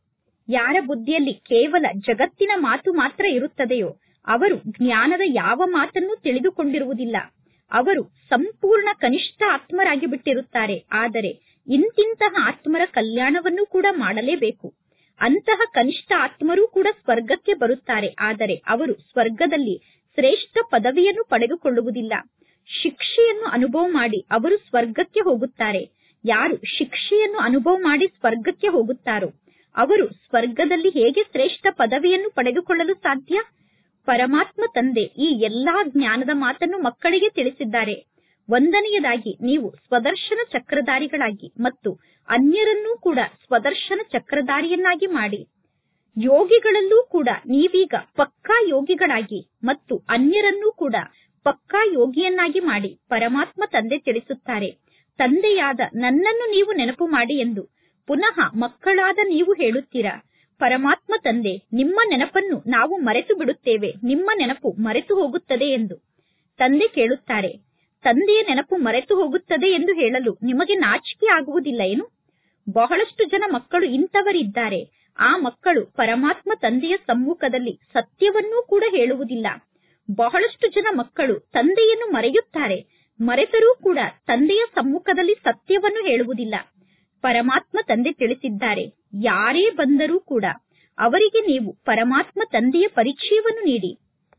ಯಾರ ಬುದ್ಧಿಯಲ್ಲಿ ಕೇವಲ ಜಗತ್ತಿನ ಮಾತು ಮಾತ್ರ ಇರುತ್ತದೆಯೋ ಅವರು ಜ್ಞಾನದ ಯಾವ ಮಾತನ್ನು ತಿಳಿದುಕೊಂಡಿರುವುದಿಲ್ಲ. ಅವರು ಸಂಪೂರ್ಣ ಕನಿಷ್ಠ ಆತ್ಮರಾಗಿ ಬಿಟ್ಟಿರುತ್ತಾರೆ. ಆದರೆ ಇಂತಿಂತಹ ಆತ್ಮರ ಕಲ್ಯಾಣವನ್ನು ಕೂಡ ಮಾಡಲೇಬೇಕು. ಅಂತಹ ಕನಿಷ್ಠ ಆತ್ಮರೂ ಕೂಡ ಸ್ವರ್ಗಕ್ಕೆ ಬರುತ್ತಾರೆ. ಆದರೆ ಅವರು ಸ್ವರ್ಗದಲ್ಲಿ ಶ್ರೇಷ್ಠ ಪದವಿಯನ್ನು ಪಡೆದುಕೊಳ್ಳುವುದಿಲ್ಲ. ಶಿಕ್ಷೆಯನ್ನು ಅನುಭವ ಮಾಡಿ ಅವರು ಸ್ವರ್ಗಕ್ಕೆ ಹೋಗುತ್ತಾರೆ. ಯಾರು ಶಿಕ್ಷೆಯನ್ನು ಅನುಭವ ಮಾಡಿ ಸ್ವರ್ಗಕ್ಕೆ ಹೋಗುತ್ತಾರೋ ಅವರು ಸ್ವರ್ಗದಲ್ಲಿ ಹೇಗೆ ಶ್ರೇಷ್ಠ ಪದವಿಯನ್ನು ಪಡೆದುಕೊಳ್ಳಲು ಸಾಧ್ಯ? ಪರಮಾತ್ಮ ತಂದೆ ಈ ಎಲ್ಲಾ ಜ್ಞಾನದ ಮಾತನ್ನು ಮಕ್ಕಳಿಗೆ ತಿಳಿಸಿದ್ದಾರೆ. ಒಂದನೆಯದಾಗಿ ನೀವು ಸ್ವದರ್ಶನ ಚಕ್ರಧಾರಿಗಳಾಗಿ ಮತ್ತು ಅನ್ಯರನ್ನೂ ಕೂಡ ಸ್ವದರ್ಶನ ಚಕ್ರಧಾರಿಯನ್ನಾಗಿ ಮಾಡಿ. ಯೋಗಿಗಳಲ್ಲೂ ಕೂಡ ನೀವೀಗ ಪಕ್ಕಾ ಯೋಗಿಗಳಾಗಿ ಮತ್ತು ಅನ್ಯರನ್ನೂ ಕೂಡ ಪಕ್ಕಾ ಯೋಗಿಯನ್ನಾಗಿ ಮಾಡಿ. ಪರಮಾತ್ಮ ತಂದೆ ತಿಳಿಸುತ್ತಾರೆ, ತಂದೆಯಾದ ನನ್ನನ್ನು ನೀವು ನೆನಪು ಮಾಡಿ ಎಂದು. ಪುನಃ ಮಕ್ಕಳಾದ ನೀವು ಹೇಳುತ್ತೀರಾ, ಪರಮಾತ್ಮ ತಂದೆ ನಿಮ್ಮ ನೆನಪನ್ನು ನಾವು ಮರೆತು ಬಿಡುತ್ತೇವೆ, ನಿಮ್ಮ ನೆನಪು ಮರೆತು ಹೋಗುತ್ತದೆ ಎಂದು. ತಂದೆ ಕೇಳುತ್ತಾರೆ, ತಂದೆಯ ನೆನಪು ಮರೆತು ಹೋಗುತ್ತದೆ ಎಂದು ಹೇಳಲು ನಿಮಗೆ ನಾಚಿಕೆ ಆಗುವುದಿಲ್ಲ ಏನು? ಬಹಳಷ್ಟು ಜನ ಮಕ್ಕಳು ಇಂಥವರಿದ್ದಾರೆ. ಆ ಮಕ್ಕಳು ಪರಮಾತ್ಮ ತಂದೆಯ ಸಮ್ಮುಖದಲ್ಲಿ ಸತ್ಯವನ್ನೂ ಕೂಡ ಹೇಳುವುದಿಲ್ಲ. ಬಹಳಷ್ಟು ಜನ ಮಕ್ಕಳು ತಂದೆಯನ್ನು ಮರೆಯುತ್ತಾರೆ. ಮರೆತರೂ ಕೂಡ ತಂದೆಯ ಸಮ್ಮುಖದಲ್ಲಿ ಸತ್ಯವನ್ನು ಹೇಳುವುದಿಲ್ಲ. ಪರಮಾತ್ಮ ತಂದೆ ತಿಳಿಸಿದ್ದಾರೆ, ಯಾರೇ ಬಂದರೂ ಕೂಡ ಅವರಿಗೆ ನೀವು ಪರಮಾತ್ಮ ತಂದೆಯ ಪರಿಚಯವನ್ನು ನೀಡಿ.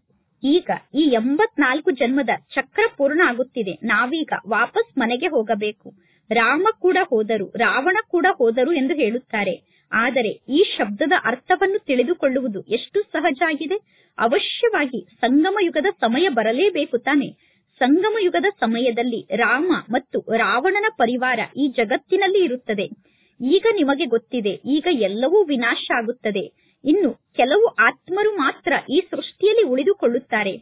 ಈಗ ಈ 84 ಜನ್ಮದ ಚಕ್ರ ಪೂರ್ಣ ಆಗುತ್ತಿದೆ. ನಾವೀಗ ವಾಪಸ್ ಮನೆಗೆ ಹೋಗಬೇಕು. ರಾಮ ಕೂಡ ಹೋದರು, ರಾವಣ ಕೂಡ ಹೋದರು ಎಂದು ಹೇಳುತ್ತಾರೆ. ಆದರೆ ಈ ಶಬ್ದದ ಅರ್ಥವನ್ನು ತಿಳಿದುಕೊಳ್ಳುವುದು ಎಷ್ಟು ಸಹಜ ಆಗಿದೆ. ಅವಶ್ಯವಾಗಿ ಸಂಗಮ ಯುಗದ ಸಮಯ ಬರಲೇಬೇಕು ತಾನೆ. ಸಂಗಮ ಯುಗದ ಸಮಯದಲ್ಲಿ ರಾಮ ಮತ್ತು ರಾವಣನ ಪರಿವಾರ ಈ ಜಗತ್ತಿನಲ್ಲಿ ಇರುತ್ತದೆ. ಈಗ ನಿಮಗೆ ಗೊತ್ತಿದೆ, ಈಗ ಎಲ್ಲವೂ ವಿನಾಶ ಆಗುತ್ತದೆ. ಇನ್ನು ಕೆಲವು ಆತ್ಮರು ಮಾತ್ರ ಈ ಸೃಷ್ಟಿಯಲ್ಲಿ ಉಳಿದುಕೊಳ್ಳುತ್ತಾರೆ.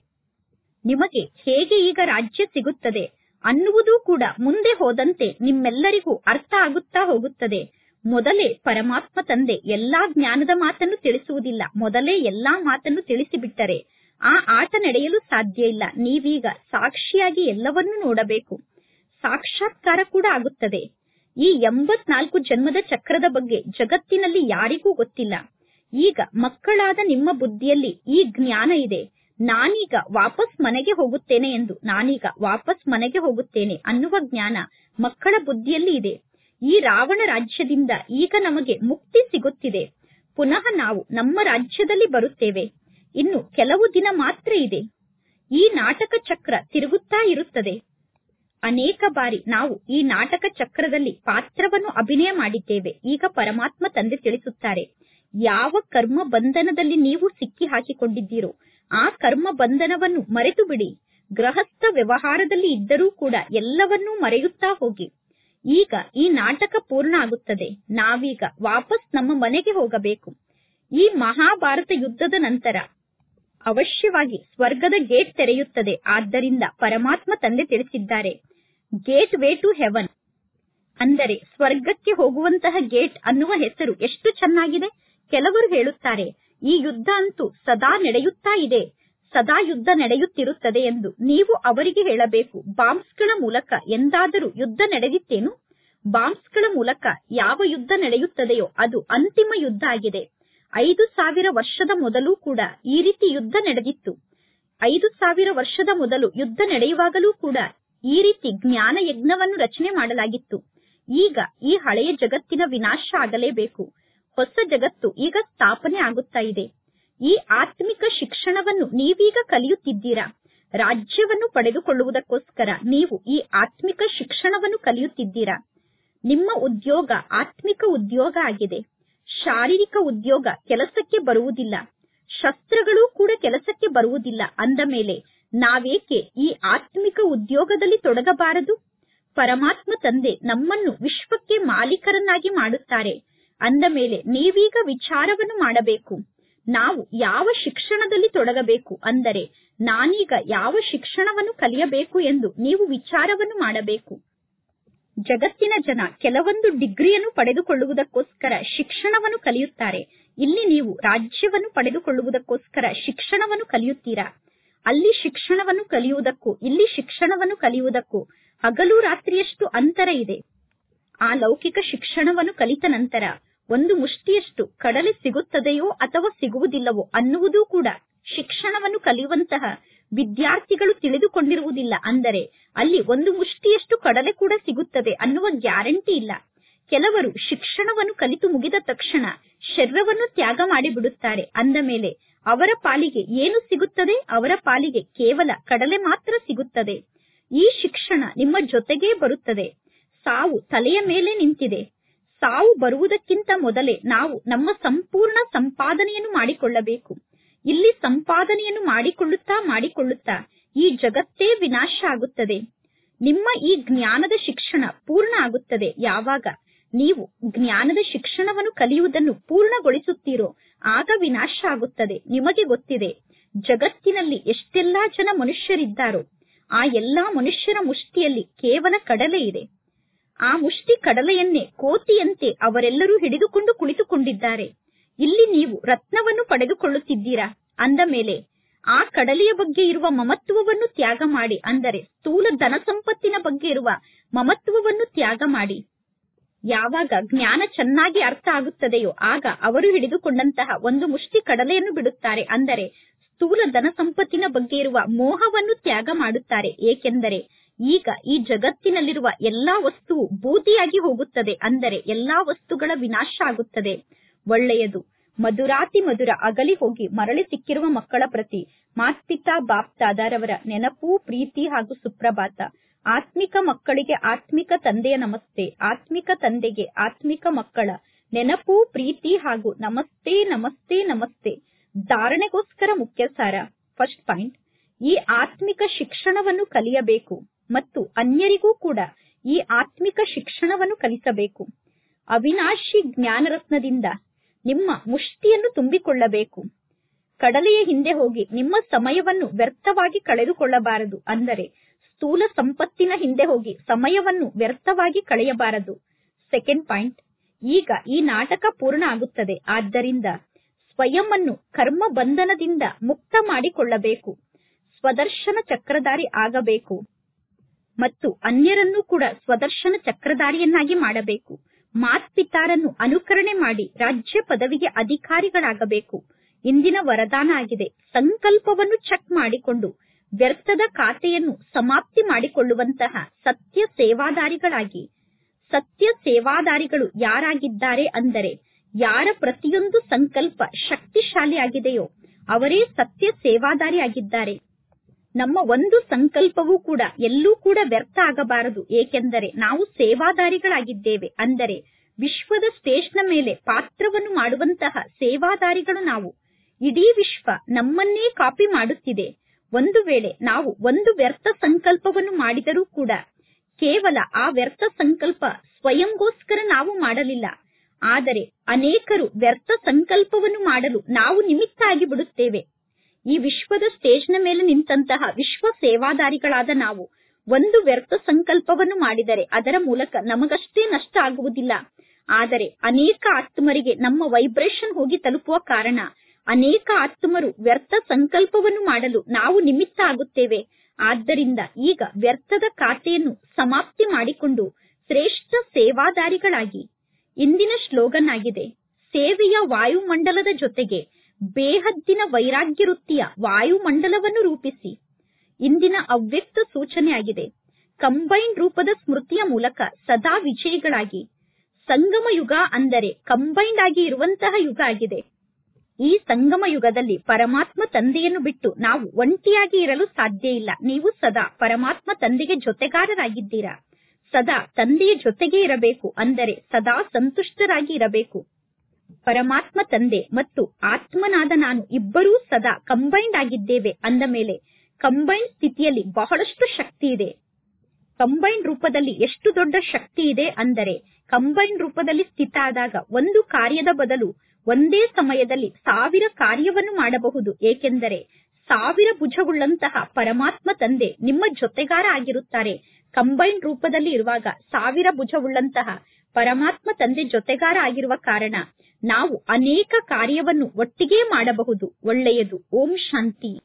ನಿಮಗೆ ಹೇಗೆ ಈಗ ರಾಜ್ಯ ಸಿಗುತ್ತದೆ ಅನ್ನುವುದೂ ಕೂಡ ಮುಂದೆ ಹೋದಂತೆ ನಿಮ್ಮೆಲ್ಲರಿಗೂ ಅರ್ಥ ಆಗುತ್ತಾ ಹೋಗುತ್ತದೆ. ಮೊದಲೇ ಪರಮಾತ್ಮ ತಂದೆ ಎಲ್ಲಾ ಜ್ಞಾನದ ಮಾತನ್ನು ತಿಳಿಸುವುದಿಲ್ಲ. ಮೊದಲೇ ಎಲ್ಲಾ ಮಾತನ್ನು ತಿಳಿಸಿಬಿಟ್ಟರೆ ಆ ಆಟ ನಡೆಯಲು ಸಾಧ್ಯ ಇಲ್ಲ. ನೀವೀಗ ಸಾಕ್ಷಿಯಾಗಿ ಎಲ್ಲವನ್ನೂ ನೋಡಬೇಕು. ಸಾಕ್ಷಾತ್ಕಾರ ಕೂಡ ಆಗುತ್ತದೆ. ಈ 84 ಜನ್ಮದ ಚಕ್ರದ ಬಗ್ಗೆ ಜಗತ್ತಿನಲ್ಲಿ ಯಾರಿಗೂ ಗೊತ್ತಿಲ್ಲ. ಈಗ ಮಕ್ಕಳಾದ ನಿಮ್ಮ ಬುದ್ಧಿಯಲ್ಲಿ ಈ ಜ್ಞಾನ ಇದೆ. ನಾನೀಗ ವಾಪಸ್ ಮನೆಗೆ ಹೋಗುತ್ತೇನೆ ಎಂದು, ನಾನೀಗ ವಾಪಸ್ ಮನೆಗೆ ಹೋಗುತ್ತೇನೆ ಅನ್ನುವ ಜ್ಞಾನ ಮಕ್ಕಳ ಬುದ್ಧಿಯಲ್ಲಿ ಇದೆ. ಈ ರಾವಣ ರಾಜ್ಯದಿಂದ ಈಗ ನಮಗೆ ಮುಕ್ತಿ ಸಿಗುತ್ತಿದೆ. ಪುನಃ ನಾವು ನಮ್ಮ ರಾಜ್ಯದಲ್ಲಿ ಬರುತ್ತೇವೆ. ಇನ್ನು ಕೆಲವು ದಿನ ಮಾತ್ರ ಇದೆ. ಈ ನಾಟಕ ಚಕ್ರ ತಿರುಗುತ್ತಾ ಇರುತ್ತದೆ. ಅನೇಕ ಬಾರಿ ನಾವು ಈ ನಾಟಕ ಚಕ್ರದಲ್ಲಿ ಪಾತ್ರವನ್ನು ಅಭಿನಯ ಮಾಡಿದ್ದೇವೆ. ಈಗ ಪರಮಾತ್ಮ ತಂದೆ ತಿಳಿಸುತ್ತಾರೆ, ಯಾವ ಕರ್ಮ ಬಂಧನದಲ್ಲಿ ನೀವು ಸಿಕ್ಕಿ ಹಾಕಿಕೊಂಡಿದ್ದೀರೋ ಆ ಕರ್ಮ ಬಂಧನವನ್ನು ಮರೆತು ಬಿಡಿ. ಗೃಹಸ್ಥ ವ್ಯವಹಾರದಲ್ಲಿ ಇದ್ದರೂ ಕೂಡ ಎಲ್ಲವನ್ನೂ ಮರೆಯುತ್ತಾ ಹೋಗಿ. ಈಗ ಈ ನಾಟಕ ಪೂರ್ಣ ಆಗುತ್ತದೆ. ನಾವೀಗ ವಾಪಸ್ ನಮ್ಮ ಮನೆಗೆ ಹೋಗಬೇಕು. ಈ ಮಹಾಭಾರತ ಯುದ್ಧದ ನಂತರ ಅವಶ್ಯವಾಗಿ ಸ್ವರ್ಗದ ಗೇಟ್ ತೆರೆಯುತ್ತದೆ. ಆದ್ದರಿಂದ ಪರಮಾತ್ಮ ತಂದೆ ತಿಳಿಸಿದ್ದಾರೆ, ಗೇಟ್ ವೇ ಟು ಹೆವನ್, ಅಂದರೆ ಸ್ವರ್ಗಕ್ಕೆ ಹೋಗುವಂತಹ ಗೇಟ್ ಅನ್ನುವ ಹೆಸರು ಎಷ್ಟು ಚೆನ್ನಾಗಿದೆ. ಕೆಲವರು ಹೇಳುತ್ತಾರೆ, ಈ ಯುದ್ಧ ಅಂತೂ ಸದಾ ನಡೆಯುತ್ತಾ ಇದೆ, ಸದಾ ಯುದ್ಧ ನಡೆಯುತ್ತಿರುತ್ತದೆ ಎಂದು. ನೀವು ಅವರಿಗೆ ಹೇಳಬೇಕು, ಬಾಂಬ್ಸ್ಗಳ ಮೂಲಕ ಎಂದಾದರೂ ಯುದ್ಧ ನಡೆದಿತ್ತೇನು? ಬಾಂಬ್ಸ್ಗಳ ಮೂಲಕ ಯಾವ ಯುದ್ಧ ನಡೆಯುತ್ತದೆಯೋ ಅದು ಅಂತಿಮ ಯುದ್ಧ ಆಗಿದೆ. 5000 ವರ್ಷದ ಮೊದಲು ಕೂಡ ಈ ರೀತಿ ಯುದ್ಧ ನಡೆದಿತ್ತು. 5000 ವರ್ಷದ ಮೊದಲು ಯುದ್ಧ ನಡೆಯುವಾಗಲೂ ಕೂಡ ಈ ರೀತಿ ಜ್ಞಾನ ಯಜ್ಞವನ್ನು ರಚನೆ ಮಾಡಲಾಗಿತ್ತು. ಈಗ ಈ ಹಳೆಯ ಜಗತ್ತಿನ ವಿನಾಶ ಆಗಲೇಬೇಕು. ಹೊಸ ಜಗತ್ತು ಈಗ ಸ್ಥಾಪನೆ ಆಗುತ್ತಾ ಇದೆ. ಈ ಆತ್ಮಿಕ ಶಿಕ್ಷಣವನ್ನು ನೀವೀಗ ಕಲಿಯುತ್ತಿದ್ದೀರಾ. ರಾಜ್ಯವನ್ನು ಪಡೆದುಕೊಳ್ಳುವುದಕ್ಕೋಸ್ಕರ ನೀವು ಈ ಆತ್ಮಿಕ ಶಿಕ್ಷಣವನ್ನು ಕಲಿಯುತ್ತಿದ್ದೀರಾ. ನಿಮ್ಮ ಉದ್ಯೋಗ ಆತ್ಮಿಕ ಉದ್ಯೋಗ ಆಗಿದೆ. ಶಾರೀರಿಕ ಉದ್ಯೋಗ ಕೆಲಸಕ್ಕೆ ಬರುವುದಿಲ್ಲ, ಶಸ್ತ್ರಗಳೂ ಕೂಡ ಕೆಲಸಕ್ಕೆ ಬರುವುದಿಲ್ಲ. ಅಂದ ಮೇಲೆ ನಾವೇಕೆ ಈ ಆತ್ಮಿಕ ಉದ್ಯೋಗದಲ್ಲಿ ತೊಡಗಬಾರದು? ಪರಮಾತ್ಮ ತಂದೆ ನಮ್ಮನ್ನು ವಿಶ್ವಕ್ಕೆ ಮಾಲೀಕರನ್ನಾಗಿ ಮಾಡುತ್ತಾರೆ. ಅಂದ ಮೇಲೆ ನೀವೀಗ ವಿಚಾರವನ್ನು ಮಾಡಬೇಕು, ನಾವು ಯಾವ ಶಿಕ್ಷಣದಲ್ಲಿ ತೊಡಗಬೇಕು, ಅಂದರೆ ನಾನೀಗ ಯಾವ ಶಿಕ್ಷಣವನ್ನು ಕಲಿಯಬೇಕು ಎಂದು ನೀವು ವಿಚಾರವನ್ನು ಮಾಡಬೇಕು. ಜಗತ್ತಿನ ಜನ ಕೆಲವೊಂದು ಡಿಗ್ರಿಯನ್ನು ಪಡೆದುಕೊಳ್ಳುವುದಕ್ಕೋಸ್ಕರ ಶಿಕ್ಷಣವನ್ನು ಕಲಿಯುತ್ತಾರೆ. ಇಲ್ಲಿ ನೀವು ರಾಜ್ಯವನ್ನು ಪಡೆದುಕೊಳ್ಳುವುದಕ್ಕೋಸ್ಕರ ಶಿಕ್ಷಣವನ್ನು ಕಲಿಯುತ್ತೀರಾ. ಅಲ್ಲಿ ಶಿಕ್ಷಣವನ್ನು ಕಲಿಯುವುದಕ್ಕೂ ಇಲ್ಲಿ ಶಿಕ್ಷಣವನ್ನು ಕಲಿಯುವುದಕ್ಕೂ ಹಗಲು ರಾತ್ರಿಯಷ್ಟು ಅಂತರ ಇದೆ. ಆ ಲೌಕಿಕ ಶಿಕ್ಷಣವನ್ನು ಕಲಿತ ನಂತರ ಒಂದು ಮುಷ್ಟಿಯಷ್ಟು ಕಡಲೆ ಸಿಗುತ್ತದೆಯೋ ಅಥವಾ ಸಿಗುವುದಿಲ್ಲವೋ ಅನ್ನುವುದೂ ಕೂಡ ಶಿಕ್ಷಣವನ್ನು ಕಲಿಯುವಂತಹ ವಿದ್ಯಾರ್ಥಿಗಳು ತಿಳಿದುಕೊಂಡಿರುವುದಿಲ್ಲ. ಅಂದರೆ ಅಲ್ಲಿ ಒಂದು ಮುಷ್ಟಿಯಷ್ಟು ಕಡಲೆ ಕೂಡ ಸಿಗುತ್ತದೆ ಅನ್ನುವ ಗ್ಯಾರಂಟಿ ಇಲ್ಲ. ಕೆಲವರು ಶಿಕ್ಷಣವನ್ನು ಕಲಿತು ಮುಗಿದ ತಕ್ಷಣ ಶರೀರವನ್ನು ತ್ಯಾಗ ಮಾಡಿಬಿಡುತ್ತಾರೆ. ಅಂದ ಮೇಲೆ ಅವರ ಪಾಲಿಗೆ ಏನು ಸಿಗುತ್ತದೆ? ಅವರ ಪಾಲಿಗೆ ಕೇವಲ ಕಡಲೆ ಮಾತ್ರ ಸಿಗುತ್ತದೆ. ಈ ಶಿಕ್ಷಣ ನಿಮ್ಮ ಜೊತೆಗೇ ಬರುತ್ತದೆ. ಸಾವು ತಲೆಯ ಮೇಲೆ ನಿಂತಿದೆ. ಸಾವು ಬರುವುದಕ್ಕಿಂತ ಮೊದಲೇ ನಾವು ನಮ್ಮ ಸಂಪೂರ್ಣ ಸಂಪಾದನೆಯನ್ನು ಮಾಡಿಕೊಳ್ಳಬೇಕು. ಇಲ್ಲಿ ಸಂಪಾದನೆಯನ್ನು ಮಾಡಿಕೊಳ್ಳುತ್ತಾ ಈ ಜಗತ್ತೇ ವಿನಾಶ ಆಗುತ್ತದೆ. ನಿಮ್ಮ ಈ ಜ್ಞಾನದ ಶಿಕ್ಷಣ ಪೂರ್ಣ ಆಗುತ್ತದೆ. ಯಾವಾಗ ನೀವು ಜ್ಞಾನದ ಶಿಕ್ಷಣವನ್ನು ಕಲಿಯುವುದನ್ನು ಪೂರ್ಣಗೊಳಿಸುತ್ತೀರೋ ಆಗ ವಿನಾಶ ಆಗುತ್ತದೆ. ನಿಮಗೆ ಗೊತ್ತಿದೆ, ಜಗತ್ತಿನಲ್ಲಿ ಎಷ್ಟೆಲ್ಲಾ ಜನ ಮನುಷ್ಯರಿದ್ದಾರೋ ಆ ಎಲ್ಲಾ ಮನುಷ್ಯರ ಮುಷ್ಟಿಯಲ್ಲಿ ಕೇವಲ ಕಡಲೆ ಇದೆ. ಆ ಮುಷ್ಟಿ ಕಡಲೆಯನ್ನೇ ಕೋತಿಯಂತೆ ಅವರೆಲ್ಲರೂ ಹಿಡಿದುಕೊಂಡು ಕುಳಿತುಕೊಂಡಿದ್ದಾರೆ. ಇಲ್ಲಿ ನೀವು ರತ್ನವನ್ನು ಪಡೆದುಕೊಳ್ಳುತ್ತಿದ್ದೀರಾ. ಅಂದ ಮೇಲೆ ಆ ಕಡಲೆಯ ಬಗ್ಗೆ ಇರುವ ಮಮತ್ವವನ್ನು ತ್ಯಾಗ ಮಾಡಿ, ಅಂದರೆ ಸ್ಥೂಲ ಧನ ಸಂಪತ್ತಿನ ಬಗ್ಗೆ ಇರುವ ಮಮತ್ವವನ್ನು ತ್ಯಾಗ ಮಾಡಿ. ಯಾವಾಗ ಜ್ಞಾನ ಚೆನ್ನಾಗಿ ಅರ್ಥ ಆಗುತ್ತದೆಯೋ ಆಗ ಅವರು ಹಿಡಿದುಕೊಂಡಂತಹ ಒಂದು ಮುಷ್ಟಿ ಕಡಲೆಯನ್ನು ಬಿಡುತ್ತಾರೆ. ಅಂದರೆ ಸ್ಥೂಲ ಧನ ಸಂಪತ್ತಿನ ಬಗ್ಗೆ ಇರುವ ಮೋಹವನ್ನು ತ್ಯಾಗ ಮಾಡುತ್ತಾರೆ. ಏಕೆಂದರೆ ಈಗ ಈ ಜಗತ್ತಿನಲ್ಲಿರುವ ಎಲ್ಲಾ ವಸ್ತುವು ಬೂದಿಯಾಗಿ ಹೋಗುತ್ತದೆ. ಅಂದರೆ ಎಲ್ಲಾ ವಸ್ತುಗಳ ವಿನಾಶ ಆಗುತ್ತದೆ. ಒಳ್ಳೆಯದು. ಮಧುರಾತಿ ಮಧುರ ಅಗಲಿ ಹೋಗಿ ಮರಳಿ ಸಿಕ್ಕಿರುವ ಮಕ್ಕಳ ಪ್ರತಿ ಮಾತ್ಪಿತಾ ಬಾಪ್ ದಾದಾರವರ ನೆನಪು, ಪ್ರೀತಿ ಹಾಗೂ ಸುಪ್ರಭಾತ. ಆತ್ಮಿಕ ಮಕ್ಕಳಿಗೆ ಆತ್ಮಿಕ ತಂದೆಯ ನಮಸ್ತೆ. ಆತ್ಮಿಕ ತಂದೆಗೆ ಆತ್ಮಿಕ ಮಕ್ಕಳ ನೆನಪು, ಪ್ರೀತಿ ಹಾಗೂ ನಮಸ್ತೆ ನಮಸ್ತೆ ನಮಸ್ತೆ. ಧಾರಣೆಗೋಸ್ಕರ ಮುಖ್ಯ ಸಾರ. ಫಸ್ಟ್ ಪಾಯಿಂಟ್, ಈ ಆತ್ಮಿಕ ಶಿಕ್ಷಣವನ್ನು ಕಲಿಯಬೇಕು ಮತ್ತು ಅನ್ಯರಿಗೂ ಕೂಡ ಈ ಆತ್ಮಿಕ ಶಿಕ್ಷಣವನ್ನು ಕಲಿಸಬೇಕು. ಅವಿನಾಶಿ ಜ್ಞಾನರತ್ನದಿಂದ ನಿಮ್ಮ ಮುಷ್ಟಿಯನ್ನು ತುಂಬಿಕೊಳ್ಳಬೇಕು. ಕಡಲೆಯ ಹಿಂದೆ ಹೋಗಿ ನಿಮ್ಮ ಸಮಯವನ್ನು ವ್ಯರ್ಥವಾಗಿ ಕಳೆದುಕೊಳ್ಳಬಾರದು. ಅಂದರೆ ಸ್ಥೂಲ ಸಂಪತ್ತಿನ ಹಿಂದೆ ಹೋಗಿ ಸಮಯವನ್ನು ವ್ಯರ್ಥವಾಗಿ ಕಳೆಯಬಾರದು. ಸೆಕೆಂಡ್ ಪಾಯಿಂಟ್, ಈಗ ಈ ನಾಟಕ ಪೂರ್ಣ ಆಗುತ್ತದೆ. ಆದ್ದರಿಂದ ಸ್ವಯಂ ಅನ್ನು ಕರ್ಮ ಬಂಧನದಿಂದ ಮುಕ್ತ ಮಾಡಿಕೊಳ್ಳಬೇಕು. ಸ್ವದರ್ಶನ ಚಕ್ರಧಾರಿ ಆಗಬೇಕು. ಮತ್ತು ಅನ್ಯರನ್ನು ಕೂಡ ಸ್ವದರ್ಶನ ಚಕ್ರಧಾರಿಯನ್ನಾಗಿ ಮಾಡಬೇಕು. ಮಾತ್ಪಿತಾರನ್ನು ಅನುಕರಣೆ ಮಾಡಿ ರಾಜ್ಯ ಪದವಿಗೆ ಅಧಿಕಾರಿಗಳಾಗಬೇಕು. ಇಂದಿನ ವರದಾನ ಆಗಿದೆ. ಸಂಕಲ್ಪವನ್ನು ಚೆಕ್ ಮಾಡಿಕೊಂಡು ವ್ಯರ್ಥದ ಖಾತೆಯನ್ನು ಸಮಾಪ್ತಿ ಮಾಡಿಕೊಳ್ಳುವಂತಹ ಸತ್ಯ ಸೇವಾದಾರಿಗಳಾಗಿ. ಸತ್ಯ ಸೇವಾದಾರಿಗಳು ಯಾರಾಗಿದ್ದಾರೆ ಅಂದರೆ, ಯಾರ ಪ್ರತಿಯೊಂದು ಸಂಕಲ್ಪ ಶಕ್ತಿಶಾಲಿಯಾಗಿದೆಯೋ ಅವರೇ ಸತ್ಯ ಸೇವಾದಾರಿ ಆಗಿದ್ದಾರೆ. ನಮ್ಮ ಒಂದು ಸಂಕಲ್ಪವೂ ಕೂಡ ಎಲ್ಲೂ ಕೂಡ ವ್ಯರ್ಥ ಆಗಬಾರದು. ಏಕೆಂದರೆ ನಾವು ಸೇವಾದಾರಿಗಳಾಗಿದ್ದೇವೆ. ಅಂದರೆ ವಿಶ್ವದ ಸ್ಟೇಜ್ನ ಮೇಲೆ ಪಾತ್ರವನ್ನು ಮಾಡುವಂತಹ ಸೇವಾದಾರಿಗಳು ನಾವು. ಇಡೀ ವಿಶ್ವ ನಮ್ಮನ್ನೇ ಕಾಪಿ ಮಾಡುತ್ತಿದೆ. ಒಂದು ವೇಳೆ ನಾವು ಒಂದು ವ್ಯರ್ಥ ಸಂಕಲ್ಪವನ್ನು ಮಾಡಿದರೂ ಕೂಡ ಕೇವಲ ಆ ವ್ಯರ್ಥ ಸಂಕಲ್ಪ ಸ್ವಯಂಗೋಸ್ಕರ ನಾವು ಮಾಡಲಿಲ್ಲ. ಆದರೆ ಅನೇಕರು ವ್ಯರ್ಥ ಸಂಕಲ್ಪವನ್ನು ಮಾಡಲು ನಾವು ನಿಮಿತ್ತ ಆಗಿ ಬಿಡುತ್ತೇವೆ. ಈ ವಿಶ್ವದ ಸ್ಟೇಜ್ನ ಮೇಲೆ ನಿಂತಹ ವಿಶ್ವ ಸೇವಾದಾರಿಗಳಾದ ನಾವು ಒಂದು ವ್ಯರ್ಥ ಸಂಕಲ್ಪವನ್ನು ಮಾಡಿದರೆ ಅದರ ಮೂಲಕ ನಮಗಷ್ಟೇ ನಷ್ಟ ಆಗುವುದಿಲ್ಲ. ಆದರೆ ಅನೇಕ ಆತ್ಮರಿಗೆ ನಮ್ಮ ವೈಬ್ರೇಷನ್ ಹೋಗಿ ತಲುಪುವ ಕಾರಣ ಅನೇಕ ಆತ್ಮರು ವ್ಯರ್ಥ ಸಂಕಲ್ಪವನ್ನು ಮಾಡಲು ನಾವು ನಿಮಿತ್ತ ಆಗುತ್ತೇವೆ. ಆದ್ದರಿಂದ ಈಗ ವ್ಯರ್ಥದ ಖಾತೆಯನ್ನು ಸಮಾಪ್ತಿ ಮಾಡಿಕೊಂಡು ಶ್ರೇಷ್ಠ ಸೇವಾದಾರಿಗಳಾಗಿ. ಇಂದಿನ ಸ್ಲೋಗನ್ ಆಗಿದೆ, ಸೇವೆಯ ವಾಯುಮಂಡಲದ ಜೊತೆಗೆ ಬೇಹದ್ದಿನ ವೈರಾಗ್ಯ ವೃತ್ತಿಯ ವಾಯುಮಂಡಲವನ್ನು ರೂಪಿಸಿ. ಇಂದಿನ ಅವ್ಯಕ್ತ ಸೂಚನೆಯಾಗಿದೆ, ಕಂಬೈನ್ ರೂಪದ ಸ್ಮೃತಿಯ ಮೂಲಕ ಸದಾ ವಿಜಯಿಗಳಾಗಿ. ಸಂಗಮ ಯುಗ ಅಂದರೆ ಕಂಬೈಂಡ್ ಆಗಿ ಇರುವಂತಹ ಯುಗ ಆಗಿದೆ. ಈ ಸಂಗಮ ಯುಗದಲ್ಲಿ ಪರಮಾತ್ಮ ತಂದೆಯನ್ನು ಬಿಟ್ಟು ನಾವು ಒಂಟಿಯಾಗಿ ಇರಲು ಸಾಧ್ಯ ಇಲ್ಲ. ನೀವು ಸದಾ ಪರಮಾತ್ಮ ತಂದೆಗೆ ಜೊತೆಗಾರರಾಗಿದ್ದೀರಾ. ಸದಾ ತಂದೆಯ ಜೊತೆಗೆ ಇರಬೇಕು. ಅಂದರೆ ಸದಾ ಸಂತುಷ್ಟರಾಗಿ ಇರಬೇಕು. ಪರಮಾತ್ಮ ತಂದೆ ಮತ್ತು ಆತ್ಮನಾದ ನಾನು ಇಬ್ಬರೂ ಸದಾ ಕಂಬೈಂಡ್ ಆಗಿದ್ದೇವೆ ಅಂದ ಮೇಲೆ ಕಂಬೈಂಡ್ ಸ್ಥಿತಿಯಲ್ಲಿ ಬಹಳಷ್ಟು ಶಕ್ತಿ ಇದೆ. ಕಂಬೈಂಡ್ ರೂಪದಲ್ಲಿ ಎಷ್ಟು ದೊಡ್ಡ ಶಕ್ತಿ ಇದೆ ಅಂದರೆ, ಕಂಬೈಂಡ್ ರೂಪದಲ್ಲಿ ಸ್ಥಿತ ಆದಾಗ ಒಂದು ಕಾರ್ಯದ ಬದಲು ಒಂದೇ ಸಮಯದಲ್ಲಿ 1000 ಕಾರ್ಯವನ್ನು ಮಾಡಬಹುದು. ಏಕೆಂದರೆ 1000 ಭುಜವುಳ್ಳಂತಹ ಪರಮಾತ್ಮ ತಂದೆ ನಿಮ್ಮ ಜೊತೆಗಾರ ಆಗಿರುತ್ತಾರೆ. ಕಂಬೈಂಡ್ ರೂಪದಲ್ಲಿ ಇರುವಾಗ 1000 ಭುಜವುಳ್ಳಂತಹ ಪರಮಾತ್ಮ ತಂದೆ ಜೊತೆಗಾರ ಆಗಿರುವ ಕಾರಣ ನಾವು ಅನೇಕ ಕಾರ್ಯವನ್ನು ಒಟ್ಟಿಗೆ ಮಾಡಬಹುದು. ಒಳ್ಳೆಯದು. ಓಂ ಶಾಂತಿ.